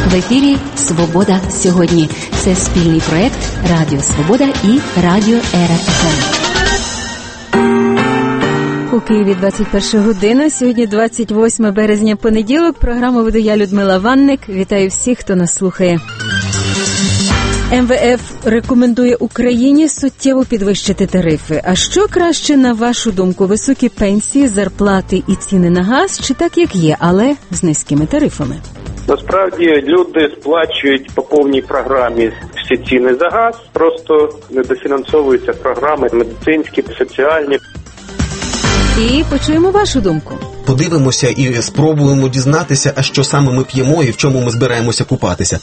В ефірі «Свобода сьогодні». Це спільний проєкт Радіо Свобода і Радіо РФМ. У Києві 21 година. Сьогодні 28 березня, понеділок. Програму веду я, Людмила Ванник. Вітаю всіх, хто нас слухає. МВФ рекомендує Україні суттєво підвищити тарифи. А що краще, на вашу думку, високі пенсії, зарплати і ціни на газ, чи так, як є, але з низькими тарифами? Насправді люди сплачують по повній програмі всі ціни за газ, просто недофінансовуються програми медицинські, соціальні. І почуємо вашу думку. Подивимося і спробуємо дізнатися, а що саме ми п'ємо і в чому ми збираємося купатися.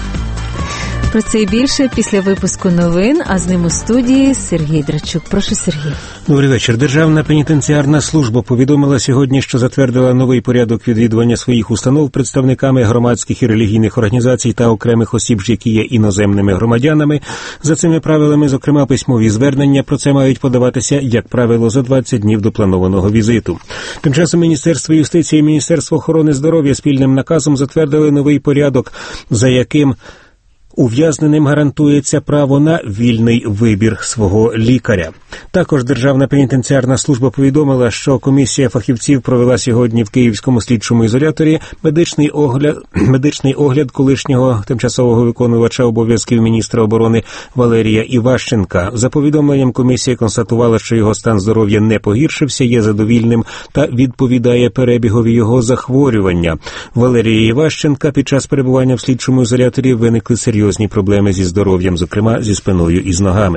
Про це і більше після випуску новин, а з ним у студії Сергій Драчук. Прошу, Сергій. Добрий вечір. Державна пенітенціарна служба повідомила сьогодні, що затвердила новий порядок відвідування своїх установ представниками громадських і релігійних організацій та окремих осіб, які є іноземними громадянами. За цими правилами, зокрема, письмові звернення про це мають подаватися, як правило, за 20 днів до планованого візиту. Тим часом Міністерство юстиції і Міністерство охорони здоров'я спільним наказом затвердили новий порядок, за яким ув'язненим гарантується право на вільний вибір свого лікаря. Також Державна пенітенціарна служба повідомила, що комісія фахівців провела сьогодні в Київському слідчому ізоляторі медичний огляд колишнього тимчасового виконувача обов'язків міністра оборони Валерія Іващенка. За повідомленням, комісія констатувала, що його стан здоров'я не погіршився, є задовільним та відповідає перебігові його захворювання. Валерія Іващенка під час перебування в слідчому ізоляторі виникли серйозні проблеми зі здоров'ям, зокрема зі спиною і з ногами.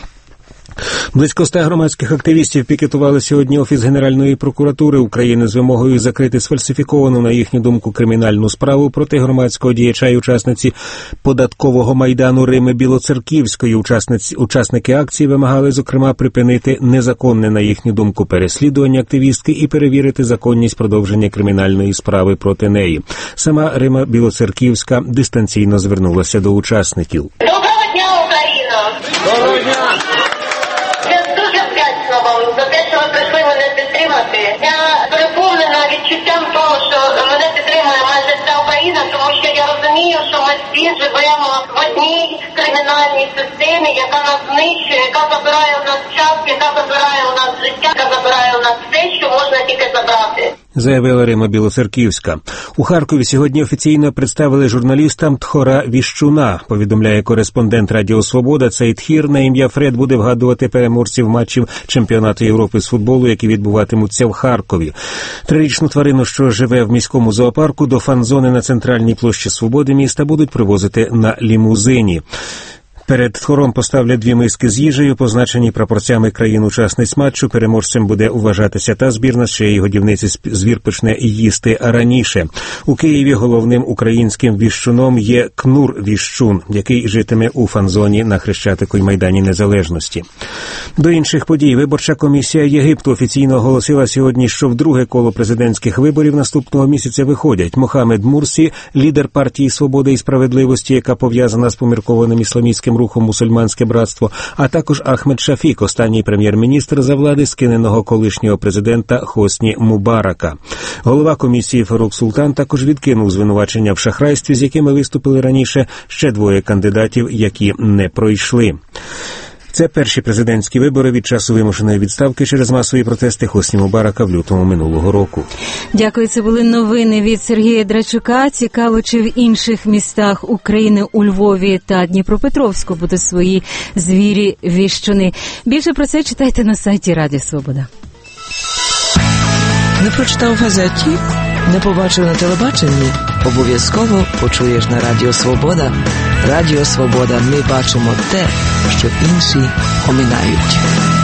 Близько 100 громадських активістів пікетували сьогодні Офіс Генеральної прокуратури України з вимогою закрити сфальсифіковану, на їхню думку, кримінальну справу проти громадського діяча і учасниці податкового майдану Рими Білоцерківської. Учасники акції вимагали, зокрема, припинити незаконне, на їхню думку, переслідування активістки і перевірити законність продовження кримінальної справи проти неї. Сама Рима Білоцерківська дистанційно звернулася до учасників. Доброго дня, Україна! Доброго дня! За те, що ви прийшли мене підтримати. Я переповнена відчуттям того, що мене підтримує майже вся Україна, тому що я розумію, що ми всі живемо в одній кримінальній системі, яка нас знищує, яка забирає у нас час, яка забирає у нас життя, яка забирає у нас все, що можна тільки забрати. Заявила Рима Білоцерківська. У Харкові сьогодні офіційно представили журналістам Тхора Віщуна. Повідомляє кореспондент Радіо Свобода, цей тхір на ім'я Фред буде вгадувати переможців матчів Чемпіонату Європи з футболу, які відбуватимуться в Харкові. Трирічну тварину, що живе в міському зоопарку, до фан-зони на центральній площі Свободи міста будуть привозити на лімузині. Перед Тхором поставлять 2 миски з їжею, позначені прапорцями країн-учасниць матчу. Переможцем буде вважатися та збірна, з чиєї годівниці звір почне їсти раніше. У Києві головним українським віщуном є Кнур Віщун, який житиме у фан-зоні на Хрещатику й Майдані Незалежності. До інших подій. Виборча комісія Єгипту офіційно оголосила сьогодні, що в друге коло президентських виборів наступного місяця виходять Мохамед Мурсі, лідер партії «Свободи і справедливості», яка пов'язана з поміркованим ісламістським рухом «Мусульманське братство», а також Ахмед Шафік, останній прем'єр-міністр за влади скиненого колишнього президента Хосні Мубарака. Голова комісії Фарук Султан також відкинув звинувачення в шахрайстві, з якими виступили раніше ще 2 кандидатів, які не пройшли. Це перші президентські вибори від часу вимушеної відставки через масові протести Хосні Мубарака в лютому минулого року. Дякую, це були новини від Сергія Драчука. Цікаво, чи в інших містах України, у Львові та Дніпропетровську будуть свої звірі-віщуни. Більше про це читайте на сайті Радіо Свобода. Не прочитав в газеті? Не побачив на телебаченні? Обов'язково почуєш на Радіо Свобода. Радіо Свобода. Ми бачимо те, що інші оминають.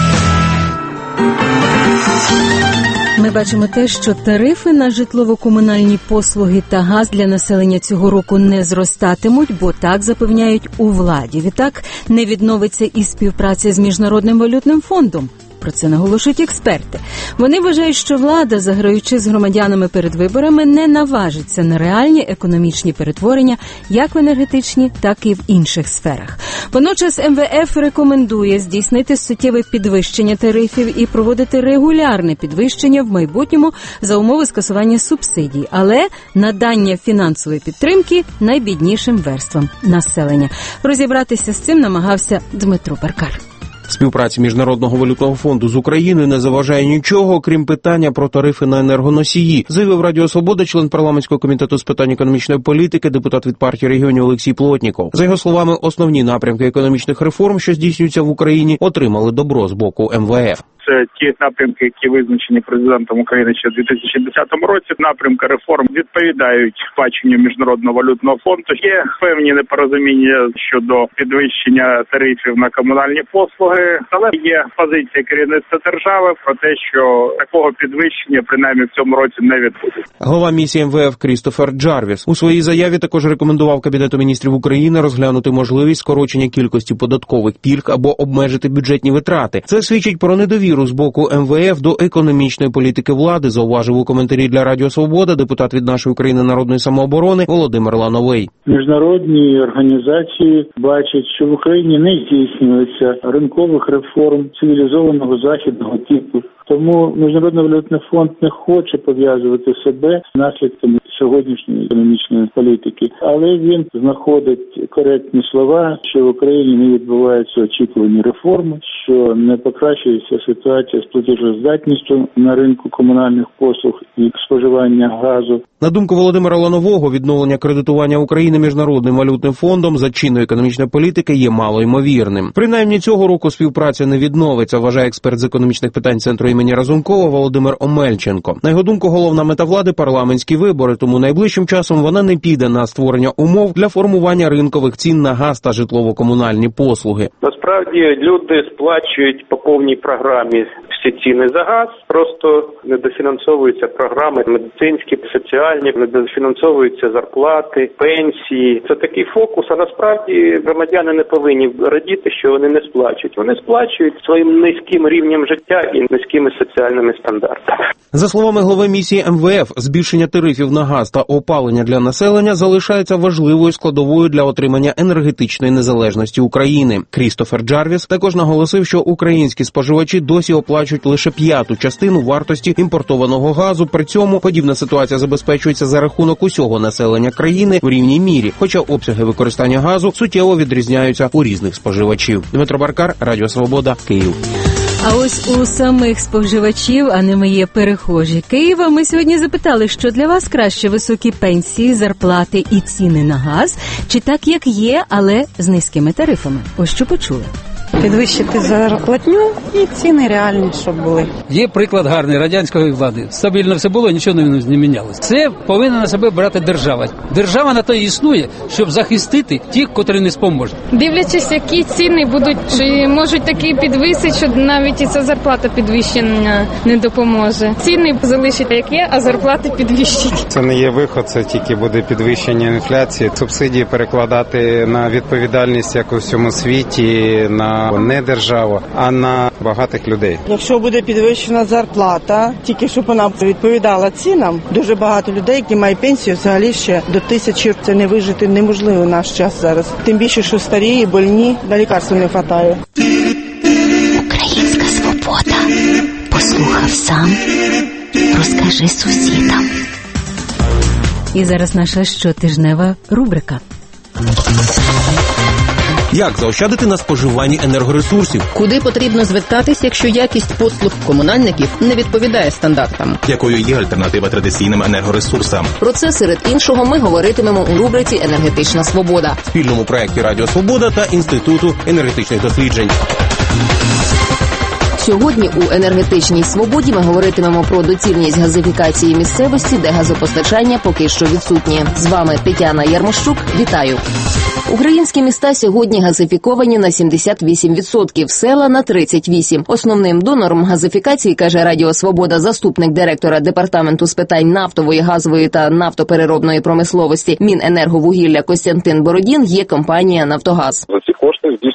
Ми бачимо те, що тарифи на житлово-комунальні послуги та газ для населення цього року не зростатимуть, бо так запевняють у владі. Відтак не відновиться і співпраця з Міжнародним валютним фондом. Про це наголошують експерти. Вони вважають, що влада, заграючи з громадянами перед виборами, не наважиться на реальні економічні перетворення як в енергетичній, так і в інших сферах. Водночас МВФ рекомендує здійснити суттєве підвищення тарифів і проводити регулярне підвищення в майбутньому за умови скасування субсидій, але надання фінансової підтримки найбіднішим верствам населення. Розібратися з цим намагався Дмитро Баркар. Співпраці Міжнародного валютного фонду з Україною не заважає нічого, крім питання про тарифи на енергоносії, заявив Радіо Свобода член парламентського комітету з питань економічної політики, депутат від партії регіонів Олексій Плотніков. За його словами, основні напрямки економічних реформ, що здійснюються в Україні, отримали добро з боку МВФ. Це ті напрямки, які визначені президентом України ще в 2010 році. Напрямки реформ відповідають баченню Міжнародного валютного фонду. Є певні непорозуміння щодо підвищення тарифів на комунальні послуги, але є позиція керівництва держави про те, що такого підвищення принаймні в цьому році не відбудеться. Голова місії МВФ Крістофер Джарвіс у своїй заяві також рекомендував Кабінету міністрів України розглянути можливість скорочення кількості податкових пільг або обмежити бюджетні витрати. Це свідчить про недовіру з боку МВФ до економічної політики влади, зауважив у коментарі для Радіо Свобода депутат від «Нашої України» народної самооборони Володимир Лановий. Міжнародні організації бачать, що в Україні не здійснюється ринкових реформ цивілізованого західного типу. Тому Міжнародний валютний фонд не хоче пов'язувати себе з наслідками сьогоднішньої економічної політики. Але він знаходить коректні слова, що в Україні не відбуваються очікувані реформи, що не покращується ситуація з платежоздатністю на ринку комунальних послуг і споживання газу. На думку Володимира Ланового, відновлення кредитування України Міжнародним валютним фондом за чинної економічної політики є малоймовірним. Принаймні цього року співпраця не відновиться, вважає експерт з економічних питань Центру імені Разумкова Володимир Омельченко. На його думку, головна мета влади – парламентські вибори, тому найближчим часом вона не піде на створення умов для формування ринкових цін на газ та житлово-комунальні послуги. Насправді люди сплачують по повній програмі всі ціни за газ, просто недофінансовуються програми медицинські, соціальні, недофінансовуються зарплати, пенсії. Це такий фокус, а насправді громадяни не повинні радіти, що вони не сплачують. Вони сплачують своїм низьким рівнем життя і низькими соціальними стандартами. За словами голови місії МВФ, збільшення тарифів на газ та опалення для населення залишається важливою складовою для отримання енергетичної незалежності України. Крістофер Джарвіс також наголосив, що українські споживачі досі оплачують лише 1/5 частину вартості імпортованого газу. При цьому подібна ситуація забезпечується за рахунок усього населення країни в рівній мірі, хоча обсяги використання газу суттєво відрізняються у різних споживачів. Дмитро Баркар, Радіо Свобода, Київ. А ось у самих споживачів, а не є перехожі Києва, ми сьогодні запитали, що для вас краще: високі пенсії, зарплати і ціни на газ, чи так, як є, але з низькими тарифами? Ось що почули. Підвищити зарплатню і ціни реальні, щоб були. Є приклад гарний радянської влади. Стабільно все було, нічого не мінялося. Це повинна на себе брати держава. Держава на то і існує, щоб захистити тих, котрі не спроможуть. Дивлячись, які ціни будуть, чи можуть такі підвисити, що навіть і ця зарплата підвищена не допоможе. Ціни залишать як є, а зарплати підвищать. Це не є виход, це тільки буде підвищення інфляції. Субсидії перекладати на відповідальність, як у всьому світі, на не державу, а на багатих людей. Якщо буде підвищена зарплата, тільки щоб вона відповідала цінам, дуже багато людей, які мають пенсію, взагалі ще до 1000, це не вижити неможливо в наш час зараз. Тим більше, що старі і больні, на лікарства не вистачає. Українська свобода. Послухав сам, розкажи сусідам. І зараз наша щотижнева рубрика. Як заощадити на споживанні енергоресурсів? Куди потрібно звертатись, якщо якість послуг комунальників не відповідає стандартам? Якою є альтернатива традиційним енергоресурсам? Про це, серед іншого, ми говоритимемо у рубриці «Енергетична свобода». Спільному проєкті Радіо Свобода та Інституту енергетичних досліджень. Сьогодні у «Енергетичній свободі» ми говоритимемо про доцільність газифікації місцевості, де газопостачання поки що відсутнє. З вами Тетяна Ярмощук. Вітаю! Українські міста сьогодні газифіковані на 78%, села – на 38%. Основним донором газифікації, каже Радіо Свобода, заступник директора Департаменту з питань нафтової, газової та нафтопереробної промисловості Міненерговугілля Костянтин Бородін, є компанія «Нафтогаз». За ці кошти здійснюється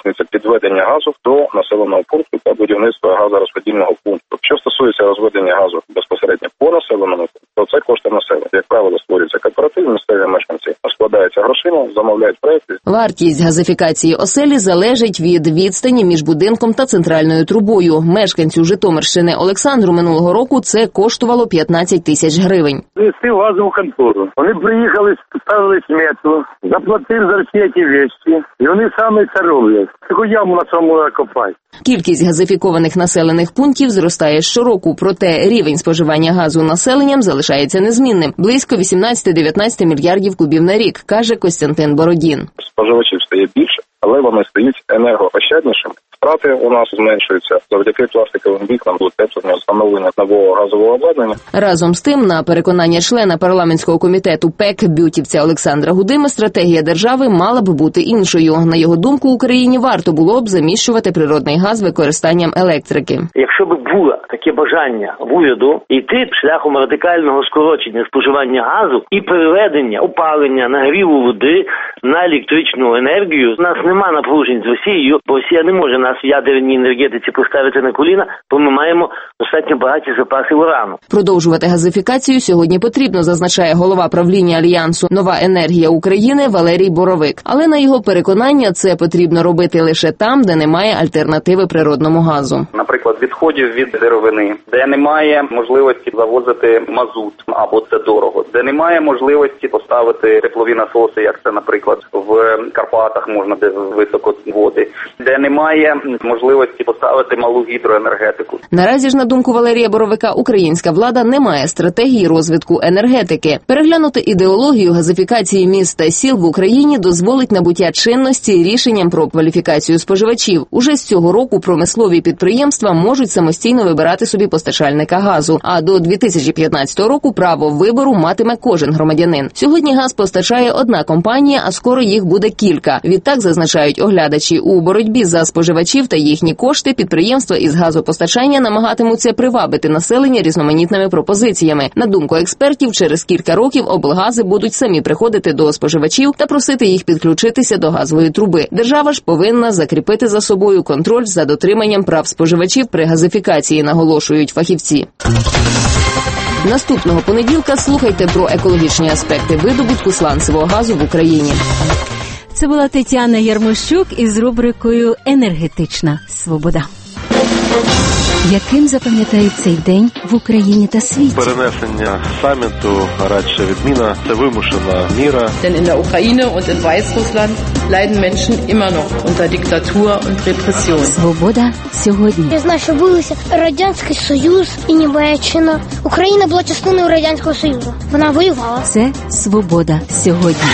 підведення газу до населеного пункту та будівництва газорозподільного пункту. Що стосується розведення газу безпосередньо по населеному пункту, то це кошти населення. Як правило, створюється кооператив, місцеві мешканці складаються грошима, замовляють проекти. Вартість газифікації оселі залежить від відстані між будинком та центральною трубою. Мешканцю Житомирщини Олександру минулого року це коштувало 15 тисяч гривень. Вести в газову контору. Вони приїхали, ставили смету, заплатив за всі ці речі, і вони самі це роблять. Таку яму на самому копають. Кількість газифікованих населених пунктів зростає щороку, проте рівень споживання газу населенням залишається незмінним – близько 18-19 мільярдів кубів на рік, каже Костянтин Бородін. Споживачів стає більше, але вони стають енергоощаднішими. Втрати у нас зменшуються завдяки пластиковим вікнам, утепленню, встановлення нового газового обладнання. Разом з тим, на переконання члена парламентського комітету ПЕК бютівця Олександра Гудими, стратегія держави мала б бути іншою. На його думку, Україні варто було б заміщувати природний газ використанням електрики. Якщо б було таке бажання в уряду йти шляхом радикального скорочення споживання газу і переведення опалення, нагріву води на електричну енергію, у нас нема напружень з Росією, бо Росія не може нас в ядерній енергетиці поставити на коліна, бо ми маємо достатньо багаті запаси урану. Продовжувати газифікацію сьогодні потрібно, зазначає голова правління Альянсу «Нова енергія України» Валерій Боровик. Але на його переконання це потрібно робити лише там, де немає альтернативи природному газу. Наприклад, відходів від деревини, де немає можливості завозити мазут, або це дорого, де немає можливості поставити теплові насоси, як це, наприклад, в Карпатах можна, де високо води, де немає можливості поставити малу гідроенергетику. Наразі ж, на думку Валерія Боровика, українська влада не має стратегії розвитку енергетики. Переглянути ідеологію газифікації міст та сіл в Україні дозволить набуття чинності рішенням про кваліфікацію споживачів. Уже з цього року промислові підприємства можуть самостійно вибирати собі постачальника газу, а до 2015 року право вибору матиме кожен громадянин. Сьогодні газ постачає одна компанія, а скоро їх буде кілька. Відтак, зазначають оглядачі, у боротьбі за споживачів та їхні кошти підприємства із газопостачання намагатимуться привабити населення різноманітними пропозиціями. На думку експертів, через кілька років облгази будуть самі приходити до споживачів та просити їх підключитися до газової труби. Держава ж повинна закріпити за собою контроль за дотриманням прав споживачів при газифікації, наголошують фахівці. Наступного понеділка слухайте про екологічні аспекти видобутку сланцевого газу в Україні. Це була Тетяна Ярмощук із рубрикою «Енергетична свобода». Яким запам'ятають цей день в Україні та світі? Перенесення саміту, радше відміна, це вимушена міра. Denn in der Ukraine und in Weißrussland leiden Menschen immer noch unter Diktatur und Repression. Свобода сьогодні. Я знаю, що билися Радянський Союз і Німеччина. Україна була частиною Радянського Союзу. Вона воювала. Це свобода сьогодні.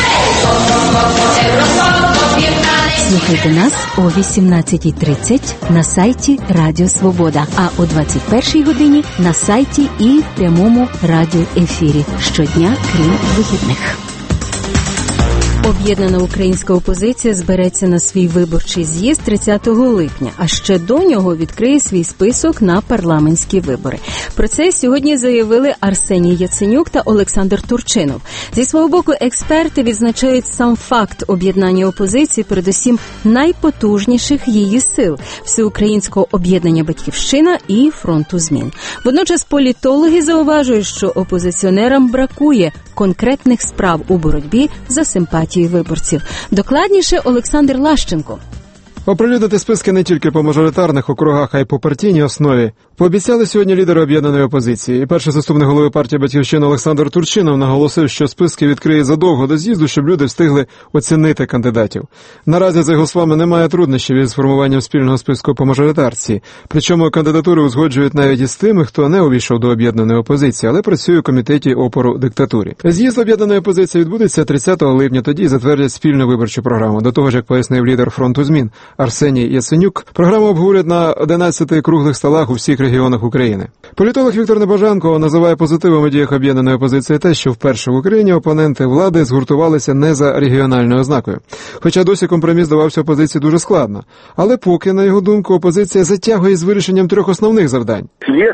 Слухайте нас о 18:30 на сайті Радіо Свобода, а о 21:00 годині на сайті і в прямому радіоефірі щодня, крім вихідних. Об'єднана українська опозиція збереться на свій виборчий з'їзд 30 липня, а ще до нього відкриє свій список на парламентські вибори. Про це сьогодні заявили Арсеній Яценюк та Олександр Турчинов. Зі свого боку, експерти відзначають сам факт об'єднання опозиції, передусім найпотужніших її сил – Всеукраїнського об'єднання «Батьківщина» і Фронту змін. Водночас політологи зауважують, що опозиціонерам бракує конкретних справ у боротьбі за симпатію виборців. Докладніше Олександр Лащенко. Оприлюднити списки не тільки по мажоритарних округах, а й по партійній основі пообіцяли сьогодні лідери об'єднаної опозиції. І перший заступник голови партії «Батьківщина» Олександр Турчинов наголосив, що списки відкриє задовго до з'їзду, щоб люди встигли оцінити кандидатів. Наразі, за його словами, немає труднощів із формуванням спільного списку по мажоритарці. Причому кандидатури узгоджують навіть із тими, хто не увійшов до об'єднаної опозиції, але працює у комітеті опору диктатурі. З'їзд об'єднаної опозиції відбудеться 30 липня, тоді затвердять спільну виборчу програму. До того ж, як пояснив лідер Фронту змін Арсеній Яценюк, програму обговорять на 11 круглих столах у всіх регіонах України. Політолог Віктор Небожанко називає позитивом у діях об'єднаної опозиції те, що вперше в Україні опоненти влади згуртувалися не за регіональною ознакою. Хоча досі компроміс давався опозиції дуже складно. Але поки, на його думку, опозиція затягує з вирішенням 3 основних завдань.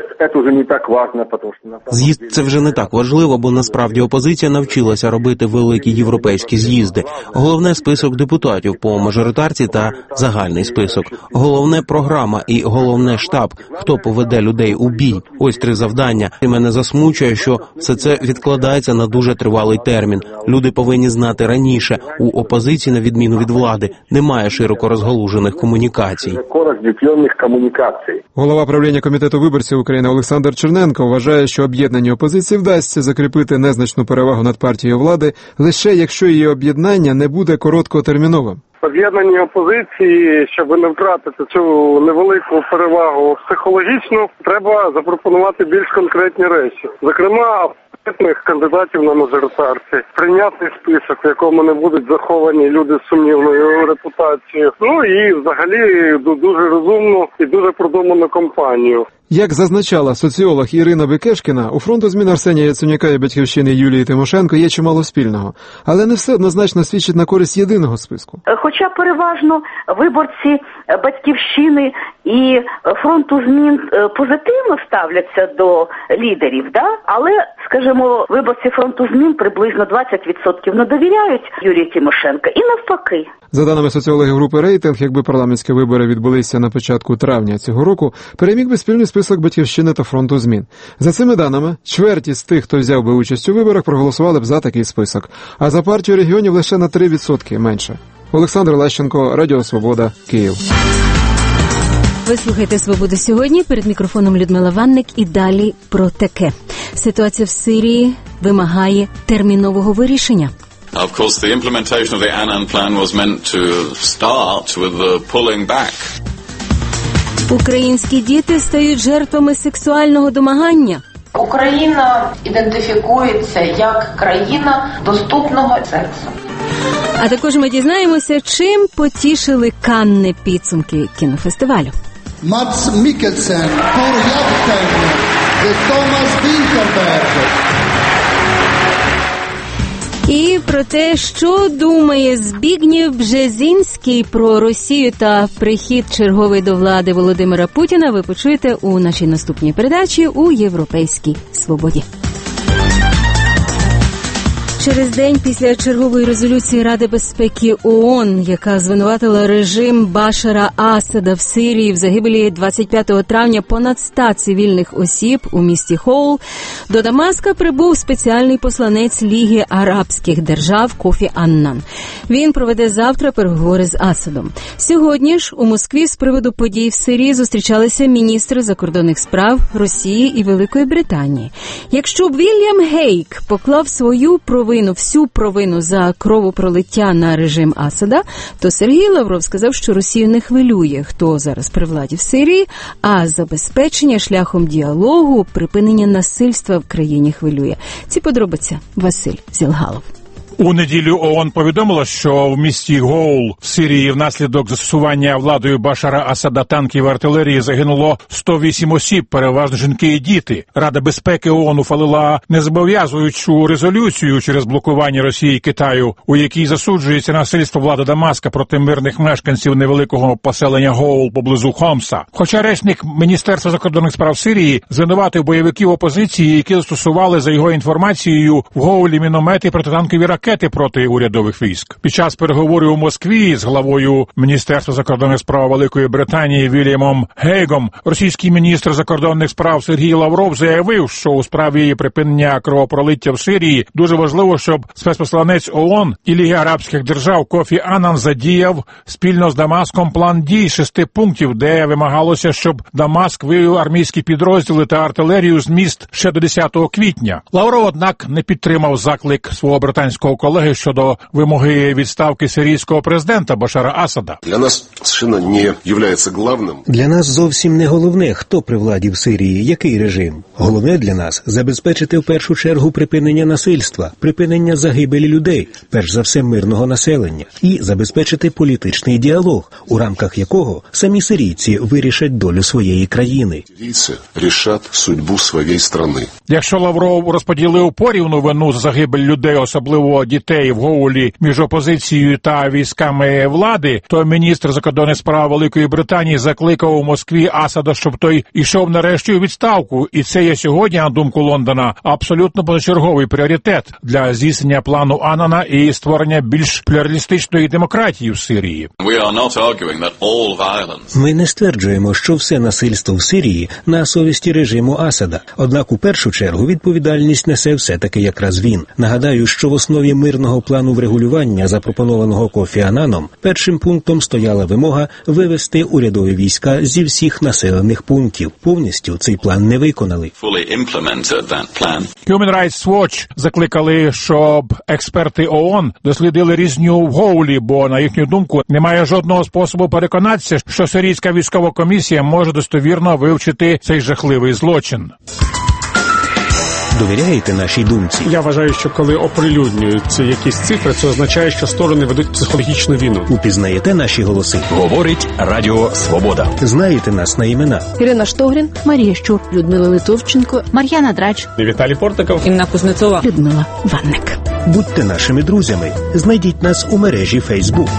З'їзд – це вже не так важливо, бо насправді опозиція навчилася робити великі європейські з'їзди. Головне – список депутатів по мажоритарці та загальний список. Головне програма і головне штаб, хто поведе людей у бій. Ось 3 завдання. І мене засмучує, що все це відкладається на дуже тривалий термін. Люди повинні знати раніше. У опозиції, на відміну від влади, немає широко розгалужених комунікацій. Голова правління комітету виборців України Олександр Черненко вважає, що об'єднаній опозиції вдасться закріпити незначну перевагу над партією влади лише якщо її об'єднання не буде короткотерміновим. Об'єднаній опозиції, щоб не втратити цю невелику перевагу психологічну, треба запропонувати більш конкретні речі. Зокрема, кандидатів на мажоритарці, прийнятний список, в якому не будуть заховані люди з сумнівною репутацією. Ну і взагалі дуже розумну і дуже продуману кампанію. Як зазначала соціолог Ірина Бекешкіна, у фронту змін Арсенія Яценюка і Батьківщини Юлії Тимошенко є чимало спільного. Але не все однозначно свідчить на користь єдиного списку. Хоча переважно виборці Батьківщини і фронту змін позитивно ставляться до лідерів, але, скажімо, виборці фронту змін приблизно 20% не довіряють Юлії Тимошенко і навпаки. За даними соціологів групи «Рейтинг», якби парламентські вибори відбулися на початку травня цього року, переміг би спільний список Батьківщини та фронту змін. За цими даними, чверть з тих, хто взяв би участь у виборах, проголосували б за такий список, а за партію регіонів лише на 3% менше. Олександр Лещенко, Радіо Свобода, Київ. Ви слухаєте «Свободу сьогодні», перед мікрофоном Людмила Ванник, і далі про таке. Ситуація в Сирії вимагає термінового вирішення. Of course, the implementation of the Annan plan was meant to start with the pulling back. Українські діти стають жертвами сексуального домагання. Україна ідентифікується як країна доступного сексу. А також ми дізнаємося, чим потішили Канни підсумки кінофестивалю. Мадс Мікельсен, Тор Яптен, Томас Вінтерберг. І про те, що думає Збігнєв Бжезінський про Росію та прихід черговий до влади Володимира Путіна, ви почуєте у нашій наступній передачі у «Європейській свободі». Через день після чергової резолюції Ради безпеки ООН, яка звинуватила режим Башара Асада в Сирії в загибелі 25 травня понад 100 цивільних осіб у місті Хоул, до Дамаска прибув спеціальний посланець Ліги Арабських держав Кофі Аннан. Він проведе завтра переговори з Асадом. Сьогодні ж у Москві з приводу подій в Сирії зустрічалися міністри закордонних справ Росії і Великої Британії. Якщо б Вільям Гейк поклав всю провину за кровопролиття на режим Асада, то Сергій Лавров сказав, що Росію не хвилює, хто зараз при владі в Сирії, а забезпечення шляхом діалогу, припинення насильства в країні хвилює. Ці подробиці Василь Зілгалов. У неділю ООН повідомило, що в місті Гоул в Сирії внаслідок застосування владою Башара Асада танків і артилерії загинуло 108 осіб, переважно жінки і діти. Рада безпеки ООН ухвалила незобов'язуючу резолюцію через блокування Росії і Китаю, у якій засуджується насильство влади Дамаска проти мирних мешканців невеликого поселення Гоул поблизу Хомса. Хоча речник Міністерства закордонних справ Сирії звинуватив бойовиків опозиції, які застосували, за його інформацією, в Гоулі міномети і протитанкові ракети проти урядових військ. Під час переговорів у Москві з главою Міністерства закордонних справ Великої Британії Вільямом Гейгом російський міністр закордонних справ Сергій Лавров заявив, що у справі припинення кровопролиття в Сирії дуже важливо, щоб спецпосланець ООН і Ліги Арабських держав Кофі Аннан задіяв спільно з Дамаском план дій 6 пунктів, де вимагалося, щоб Дамаск вивів армійські підрозділи та артилерію з міст ще до 10 квітня. Лавров, однак, не підтримав заклик свого британського колеги щодо вимоги відставки сирійського президента Башара Асада. Для нас совершенно не являється главним. Для нас зовсім не головне, хто при владі в Сирії, який режим. Головне для нас – забезпечити в першу чергу припинення насильства, припинення загибелі людей, перш за все мирного населення, і забезпечити політичний діалог, у рамках якого самі сирійці вирішать долю своєї країни. Сирійці рішать судьбу своєї країни. Якщо Лавров розподілив порівну вину за загибель людей, особливо дітей в Гоулі між опозицією та військами влади, то міністр закордонних справ Великої Британії закликав у Москві Асада, щоб той ішов нарешті у відставку. І це є сьогодні, на думку Лондона, абсолютно позачерговий пріоритет для здійснення плану Аннана і створення більш плюралістичної демократії в Сирії. Ми не стверджуємо, що все насильство в Сирії на совісті режиму Асада. Однак у першу чергу відповідальність несе все-таки якраз він. Нагадаю, що в основі мирного плану врегулювання, запропонованого Кофі Аннаном, першим пунктом стояла вимога вивести урядові війська зі всіх населених пунктів. Повністю цей план не виконали. Human Rights Watch закликали, щоб експерти ООН дослідили різню в Гоулі, бо, на їхню думку, немає жодного способу переконатися, що сирійська військова комісія може достовірно вивчити цей жахливий злочин. Довіряєте нашій думці? Я вважаю, що коли оприлюднюються якісь цифри, це означає, що сторони ведуть психологічну війну. Упізнаєте наші голоси? Говорить Радіо Свобода. Знаєте нас на імена? Ірина Штогрін, Марія Щур, Людмила Литовченко, Мар'яна Драч, Віталій Портников, Інна Кузнецова, Людмила Ванник. Будьте нашими друзями. Знайдіть нас у мережі Facebook.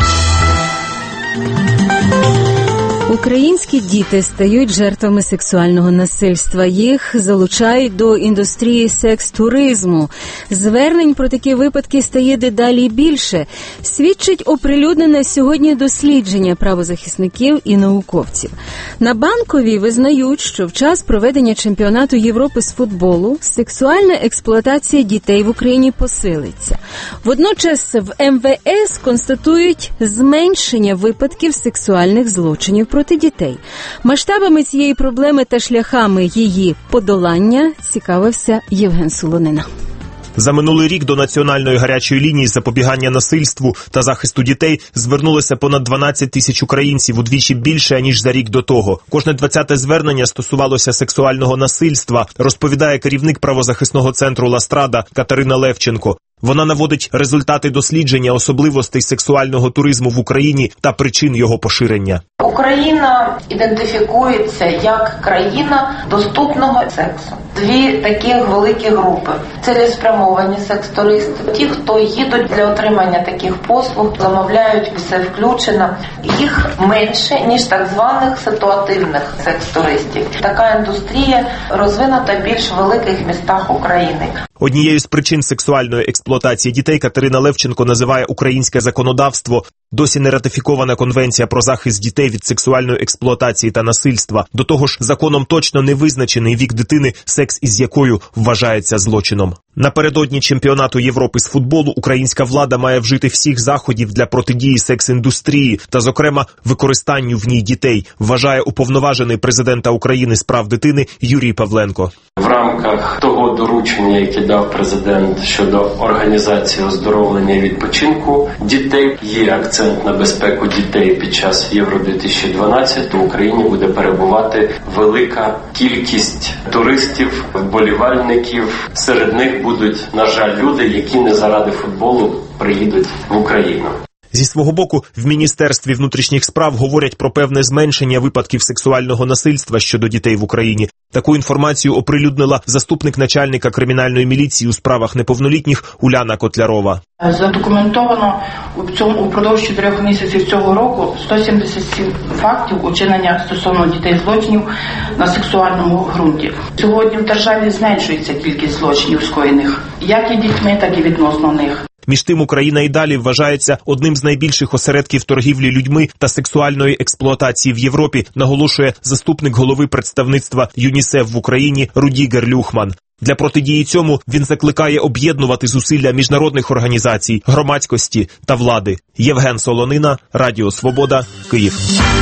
Українські діти стають жертвами сексуального насильства. Їх залучають до індустрії секс-туризму. Звернень про такі випадки стає дедалі більше. Свідчить оприлюднене сьогодні дослідження правозахисників і науковців. На Банковій визнають, що в час проведення чемпіонату Європи з футболу сексуальна експлуатація дітей в Україні посилиться. Водночас в МВС констатують зменшення випадків сексуальних злочинів проти дітей. Масштабами цієї проблеми та шляхами її подолання цікавився Євген Солонина. За минулий рік до Національної гарячої лінії запобігання насильству та захисту дітей звернулося понад 12 тисяч українців, удвічі більше, ніж за рік до того. Кожне 20-те звернення стосувалося сексуального насильства, розповідає керівник правозахисного центру «Ластрада» Катерина Левченко. Вона наводить результати дослідження особливостей сексуального туризму в Україні та причин його поширення. Україна ідентифікується як країна доступного сексу. Дві таких великі групи. Цілеспрямовані секс-туристи. Ті, хто їдуть для отримання таких послуг, замовляють все включено. Їх менше, ніж так званих ситуативних секс-туристів. Така індустрія розвинута більш в великих містах України. Однією з причин сексуальної експлуатації дітей Катерина Левченко називає українське законодавство. Досі не ратифікована Конвенція про захист дітей від сексуальної експлуатації та насильства. До того ж, законом точно не визначений вік дитини, секс із якою вважається злочином. Напередодні чемпіонату Європи з футболу українська влада має вжити всіх заходів для протидії секс-індустрії та, зокрема, використанню в ній дітей, вважає уповноважений президента України з прав дитини Юрій Павленко. В рамках того доручення, яке дав президент щодо організації оздоровлення і відпочинку дітей, є акцент на безпеку дітей під час Євро-2012. В Україні буде перебувати велика кількість туристів, вболівальників. Серед них будуть, на жаль, люди, які не заради футболу приїдуть в Україну. Зі свого боку, в Міністерстві внутрішніх справ говорять про певне зменшення випадків сексуального насильства щодо дітей в Україні. Таку інформацію оприлюднила заступник начальника кримінальної міліції у справах неповнолітніх Уляна Котлярова. Задокументовано упродовж 4 місяців цього року 177 фактів учинення стосовно дітей злочинів на сексуальному ґрунті. Сьогодні в державі зменшується кількість злочинів скоєних як і дітьми, так і відносно них. Між тим, Україна і далі вважається одним з найбільших осередків торгівлі людьми та сексуальної експлуатації в Європі, наголошує заступник голови представництва ЮНІСЕФ в Україні Рудігер Люхман. Для протидії цьому він закликає об'єднувати зусилля міжнародних організацій, громадськості та влади. Євген Солонина, Радіо Свобода, Київ.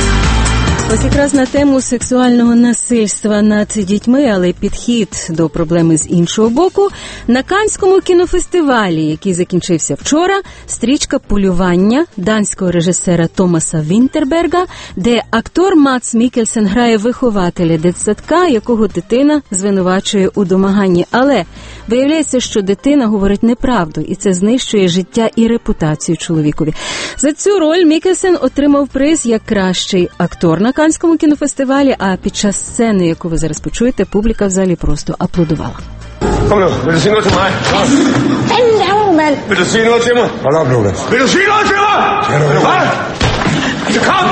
Ось якраз на тему сексуального насильства над дітьми, але підхід до проблеми з іншого боку. На Каннському кінофестивалі, який закінчився вчора, стрічка «Полювання» данського режисера Томаса Вінтерберга, де актор Мац Мікельсен грає вихователя дитсадка, якого дитина звинувачує у домаганні. Але виявляється, що дитина говорить неправду, і це знищує життя і репутацію чоловікові. За цю роль Мікельсен отримав приз як кращий актор на Каннському кінофестивалі, а під час сцени, яку ви зараз почуєте, публіка в залі просто аплодувала. Kom nu, vil du sige noget til mig? Mand. Vil du sige noget til mig? Hold op, Lukas. Vil du sige noget til mig? Hvad? Så kom!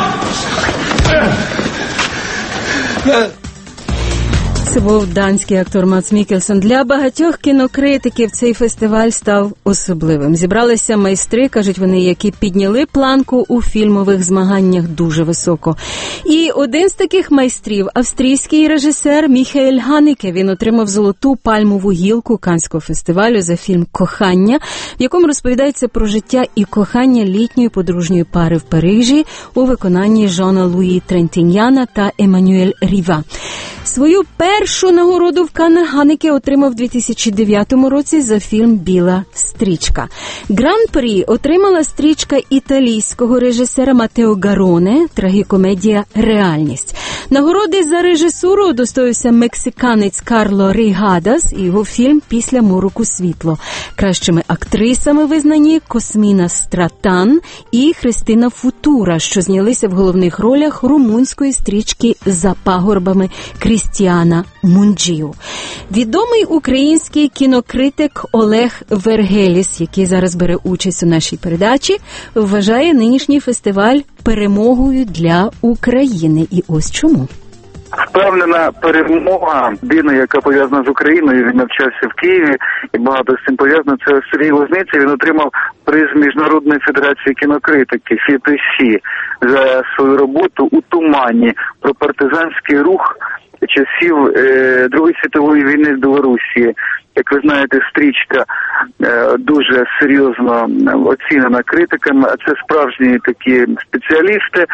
Це був данський актор Мадс Міккельсен. Для багатьох кінокритиків цей фестиваль став особливим. Зібралися майстри, кажуть вони, які підняли планку у фільмових змаганнях дуже високо. І один з таких майстрів – австрійський режисер Міхаель Ганеке. Він отримав золоту пальмову гілку Каннського фестивалю за фільм «Кохання», в якому розповідається про життя і кохання літньої подружньої пари в Парижі у виконанні Жана Луї Трентіньяна та Еммануель Ріва. Свою першу нагороду в Каннах Ганеке отримав у 2009 році за фільм «Біла стрічка». Гран-прі отримала стрічка італійського режисера Матео Гароне «Трагікомедія «Реальність». Нагороди за режисуру удостоївся мексиканець Карло Рейгадас і його фільм «Після мороку світло». Кращими актрисами визнані Косміна Стратан і Христина Футура, що знялися в головних ролях румунської стрічки «За пагорбами» Крістіана Мунджію. Відомий український кінокритик Олег Вергеліс, який зараз бере участь у нашій передачі, вважає нинішній фестиваль перемогою для України. І ось чому. Впевнена перемога людини, яка пов'язана з Україною, він навчався в Києві, і багато з цим пов'язано, це Сергій Лозниця. Він отримав приз Міжнародної федерації кінокритики ФІПСІ за свою роботу «У тумані» про партизанський рух часів Другої світової війни з Білорусі. Як ви знаєте, стрічка дуже серйозно оцінена критиками, а це справжні такі спеціалісти.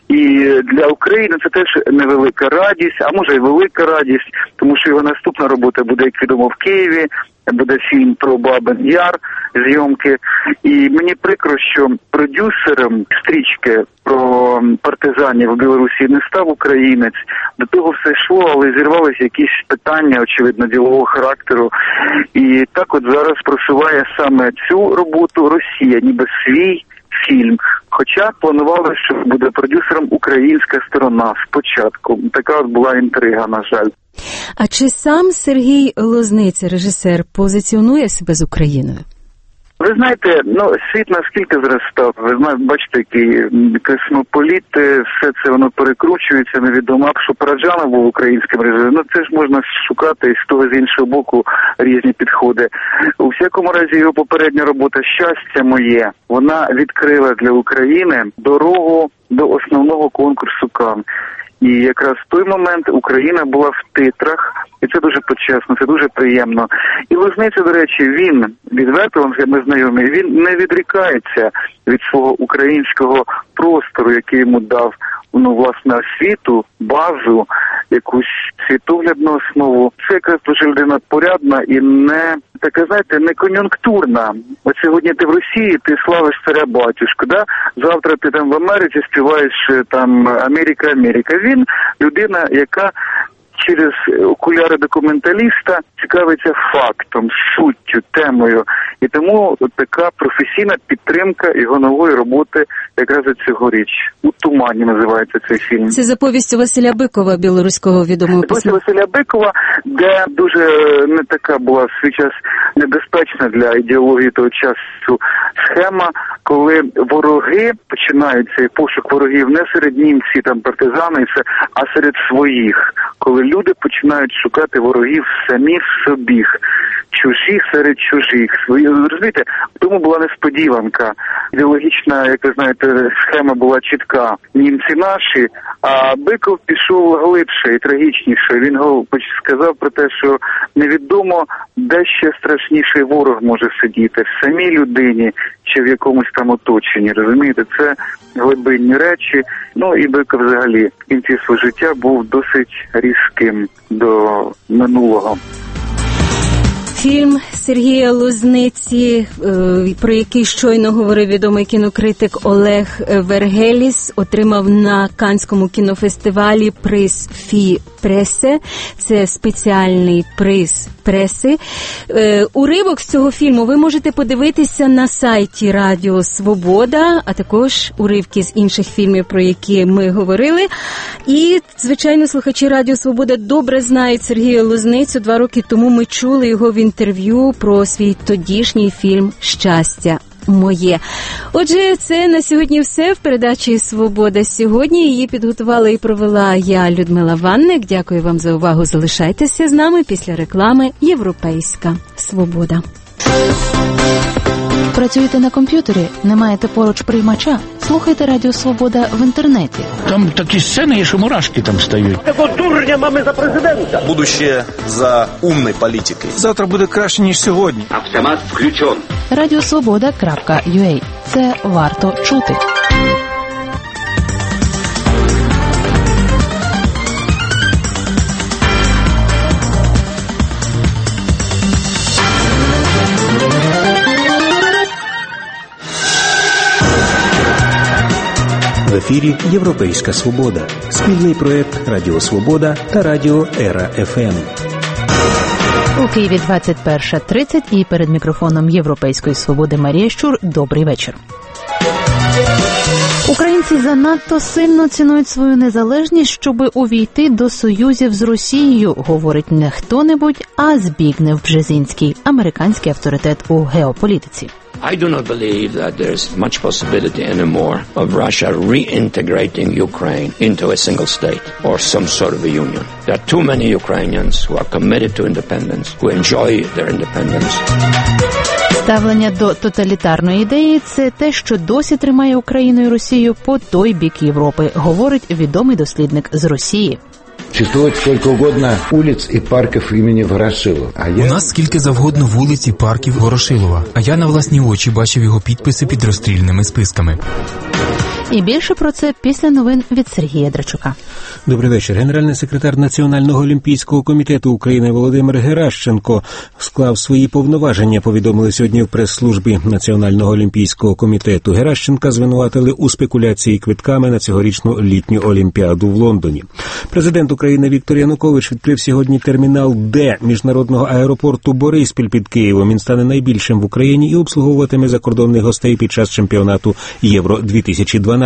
І для України це теж невелика радість, а може й велика радість, тому що його наступна робота буде, як відомо, в Києві, буде фільм про Бабин Яр, зйомки. І мені прикро, що продюсером стрічки про партизанів в Білорусі не став українець. До того все йшло, але зірвалися якісь питання, очевидно, ділового характеру. І так от зараз просуває саме цю роботу Росія, ніби свій фільм. Хоча планували, що буде продюсером українська сторона спочатку. Така от була інтрига, на жаль. А чи сам Сергій Лозниця, режисер, позиціонує себе з Україною? Ви знаєте, світ наскільки зараз став, ви знаєте, бачите, які космополіти, все це воно перекручується, невідомо, що Параджанов був українським режисером, це ж можна шукати з того, з іншого боку різні підходи. У всякому разі, його попередня робота «Щастя моє», вона відкрила для України дорогу до основного конкурсу Канн. І якраз в той момент Україна була в титрах, і це дуже почесно, це дуже приємно. І Лозниця, до речі, він, відверто, ми знайомі, він не відрікається від свого українського простору, який йому дав, власне, освіту, базу, якусь світоглядну основу. Це якраз дуже людина порядна і не така, знаєте, не кон'юнктурна. От сьогодні ти в Росії, ти славиш царя-батюшку, да? Завтра ти там в Америці співаєш там «Америка, Америка». Він людина, яка через окуляри документаліста цікавиться фактом, суттю, темою. І тому така професійна підтримка його нової роботи якраз цьогоріч. «У тумані» називається цей фільм. Це за повістю Василя Бикова, білоруського відомого письменника. Повість Василя Бикова, де дуже не така була в свій час небезпечна для ідеології того часу схема, коли вороги починаються, і пошук ворогів не серед німців, там партизани, а серед своїх. Коли люди починають шукати ворогів самі в собі, чужі серед чужих. Розумієте, в тому була несподіванка. Ідеологічна, як ви знаєте, схема була чітка. Німці наші, а Биков пішов глибше і трагічніше. Він сказав про те, що невідомо, де ще страшніший ворог може сидіти, в самій людині чи в якомусь там оточенні. Розумієте, це глибинні речі. І Биков взагалі в кінці свого життя був досить різким до минулого. Фільм Сергія Лозниці, про який щойно говорив відомий кінокритик Олег Вергеліс, отримав на Каннському кінофестивалі приз «Фі Пресе». Це спеціальний приз преси. Уривок з цього фільму ви можете подивитися на сайті Радіо Свобода, а також уривки з інших фільмів, про які ми говорили. І, звичайно, слухачі Радіо Свобода добре знають Сергія Лозницю. 2 роки тому ми чули його в інтерв'ю про свій тодішній фільм «Щастя моє». Отже, це на сьогодні все в передачі «Свобода сьогодні». Її підготувала і провела я, Людмила Ванник. Дякую вам за увагу. Залишайтеся з нами після реклами «Європейська свобода». Працюєте на комп'ютері? Не маєте поруч приймача? Слухайте Радіо Свобода в інтернеті. Там такі сцени є, що мурашки там стають. Такого дурня мами за президента. Будущее за умной политикой. Завтра буде краще, ніж сьогодні. Автомат включен. Радіосвобода.ua. Це варто чути. В ефірі «Європейська свобода». Спільний проект «Радіо Свобода» та «Радіо Ера ФМ». У Києві 21:30 і перед мікрофоном «Європейської свободи» Марія Щур. Добрий вечір. Українці занадто сильно цінують свою незалежність, щоби увійти до союзів з Росією, говорить не хто-небудь, а Збігнев Бжезінський, американський авторитет у геополітиці. I do not believe that there's much possibility anymore of Russia reintegrating Ukraine into a single state or some sort of a union. There are too many Ukrainians who are committed to independence, who enjoy their independence. Ставлення до тоталітарної ідеї – це те, що досі тримає Україну і Росію по той бік Європи, говорить відомий дослідник з Росії. Существует сколько угодно улиц и парков имени Ворошилова. У нас скільки завгодно вулиць і парків Ворошилова, а я на власні очі бачив його підписи під розстрільними списками. І більше про це після новин від Сергія Драчука. Добрий вечір. Генеральний секретар Національного олімпійського комітету України Володимир Геращенко склав свої повноваження, повідомили сьогодні в прес-службі Національного олімпійського комітету. Геращенка звинуватили у спекуляції квитками на цьогорічну літню олімпіаду в Лондоні. Президент України Віктор Янукович відкрив сьогодні термінал Д міжнародного аеропорту Бориспіль під Києвом. Він стане найбільшим в Україні і обслуговуватиме закордонних гостей під час чемпіонату Євро-2012.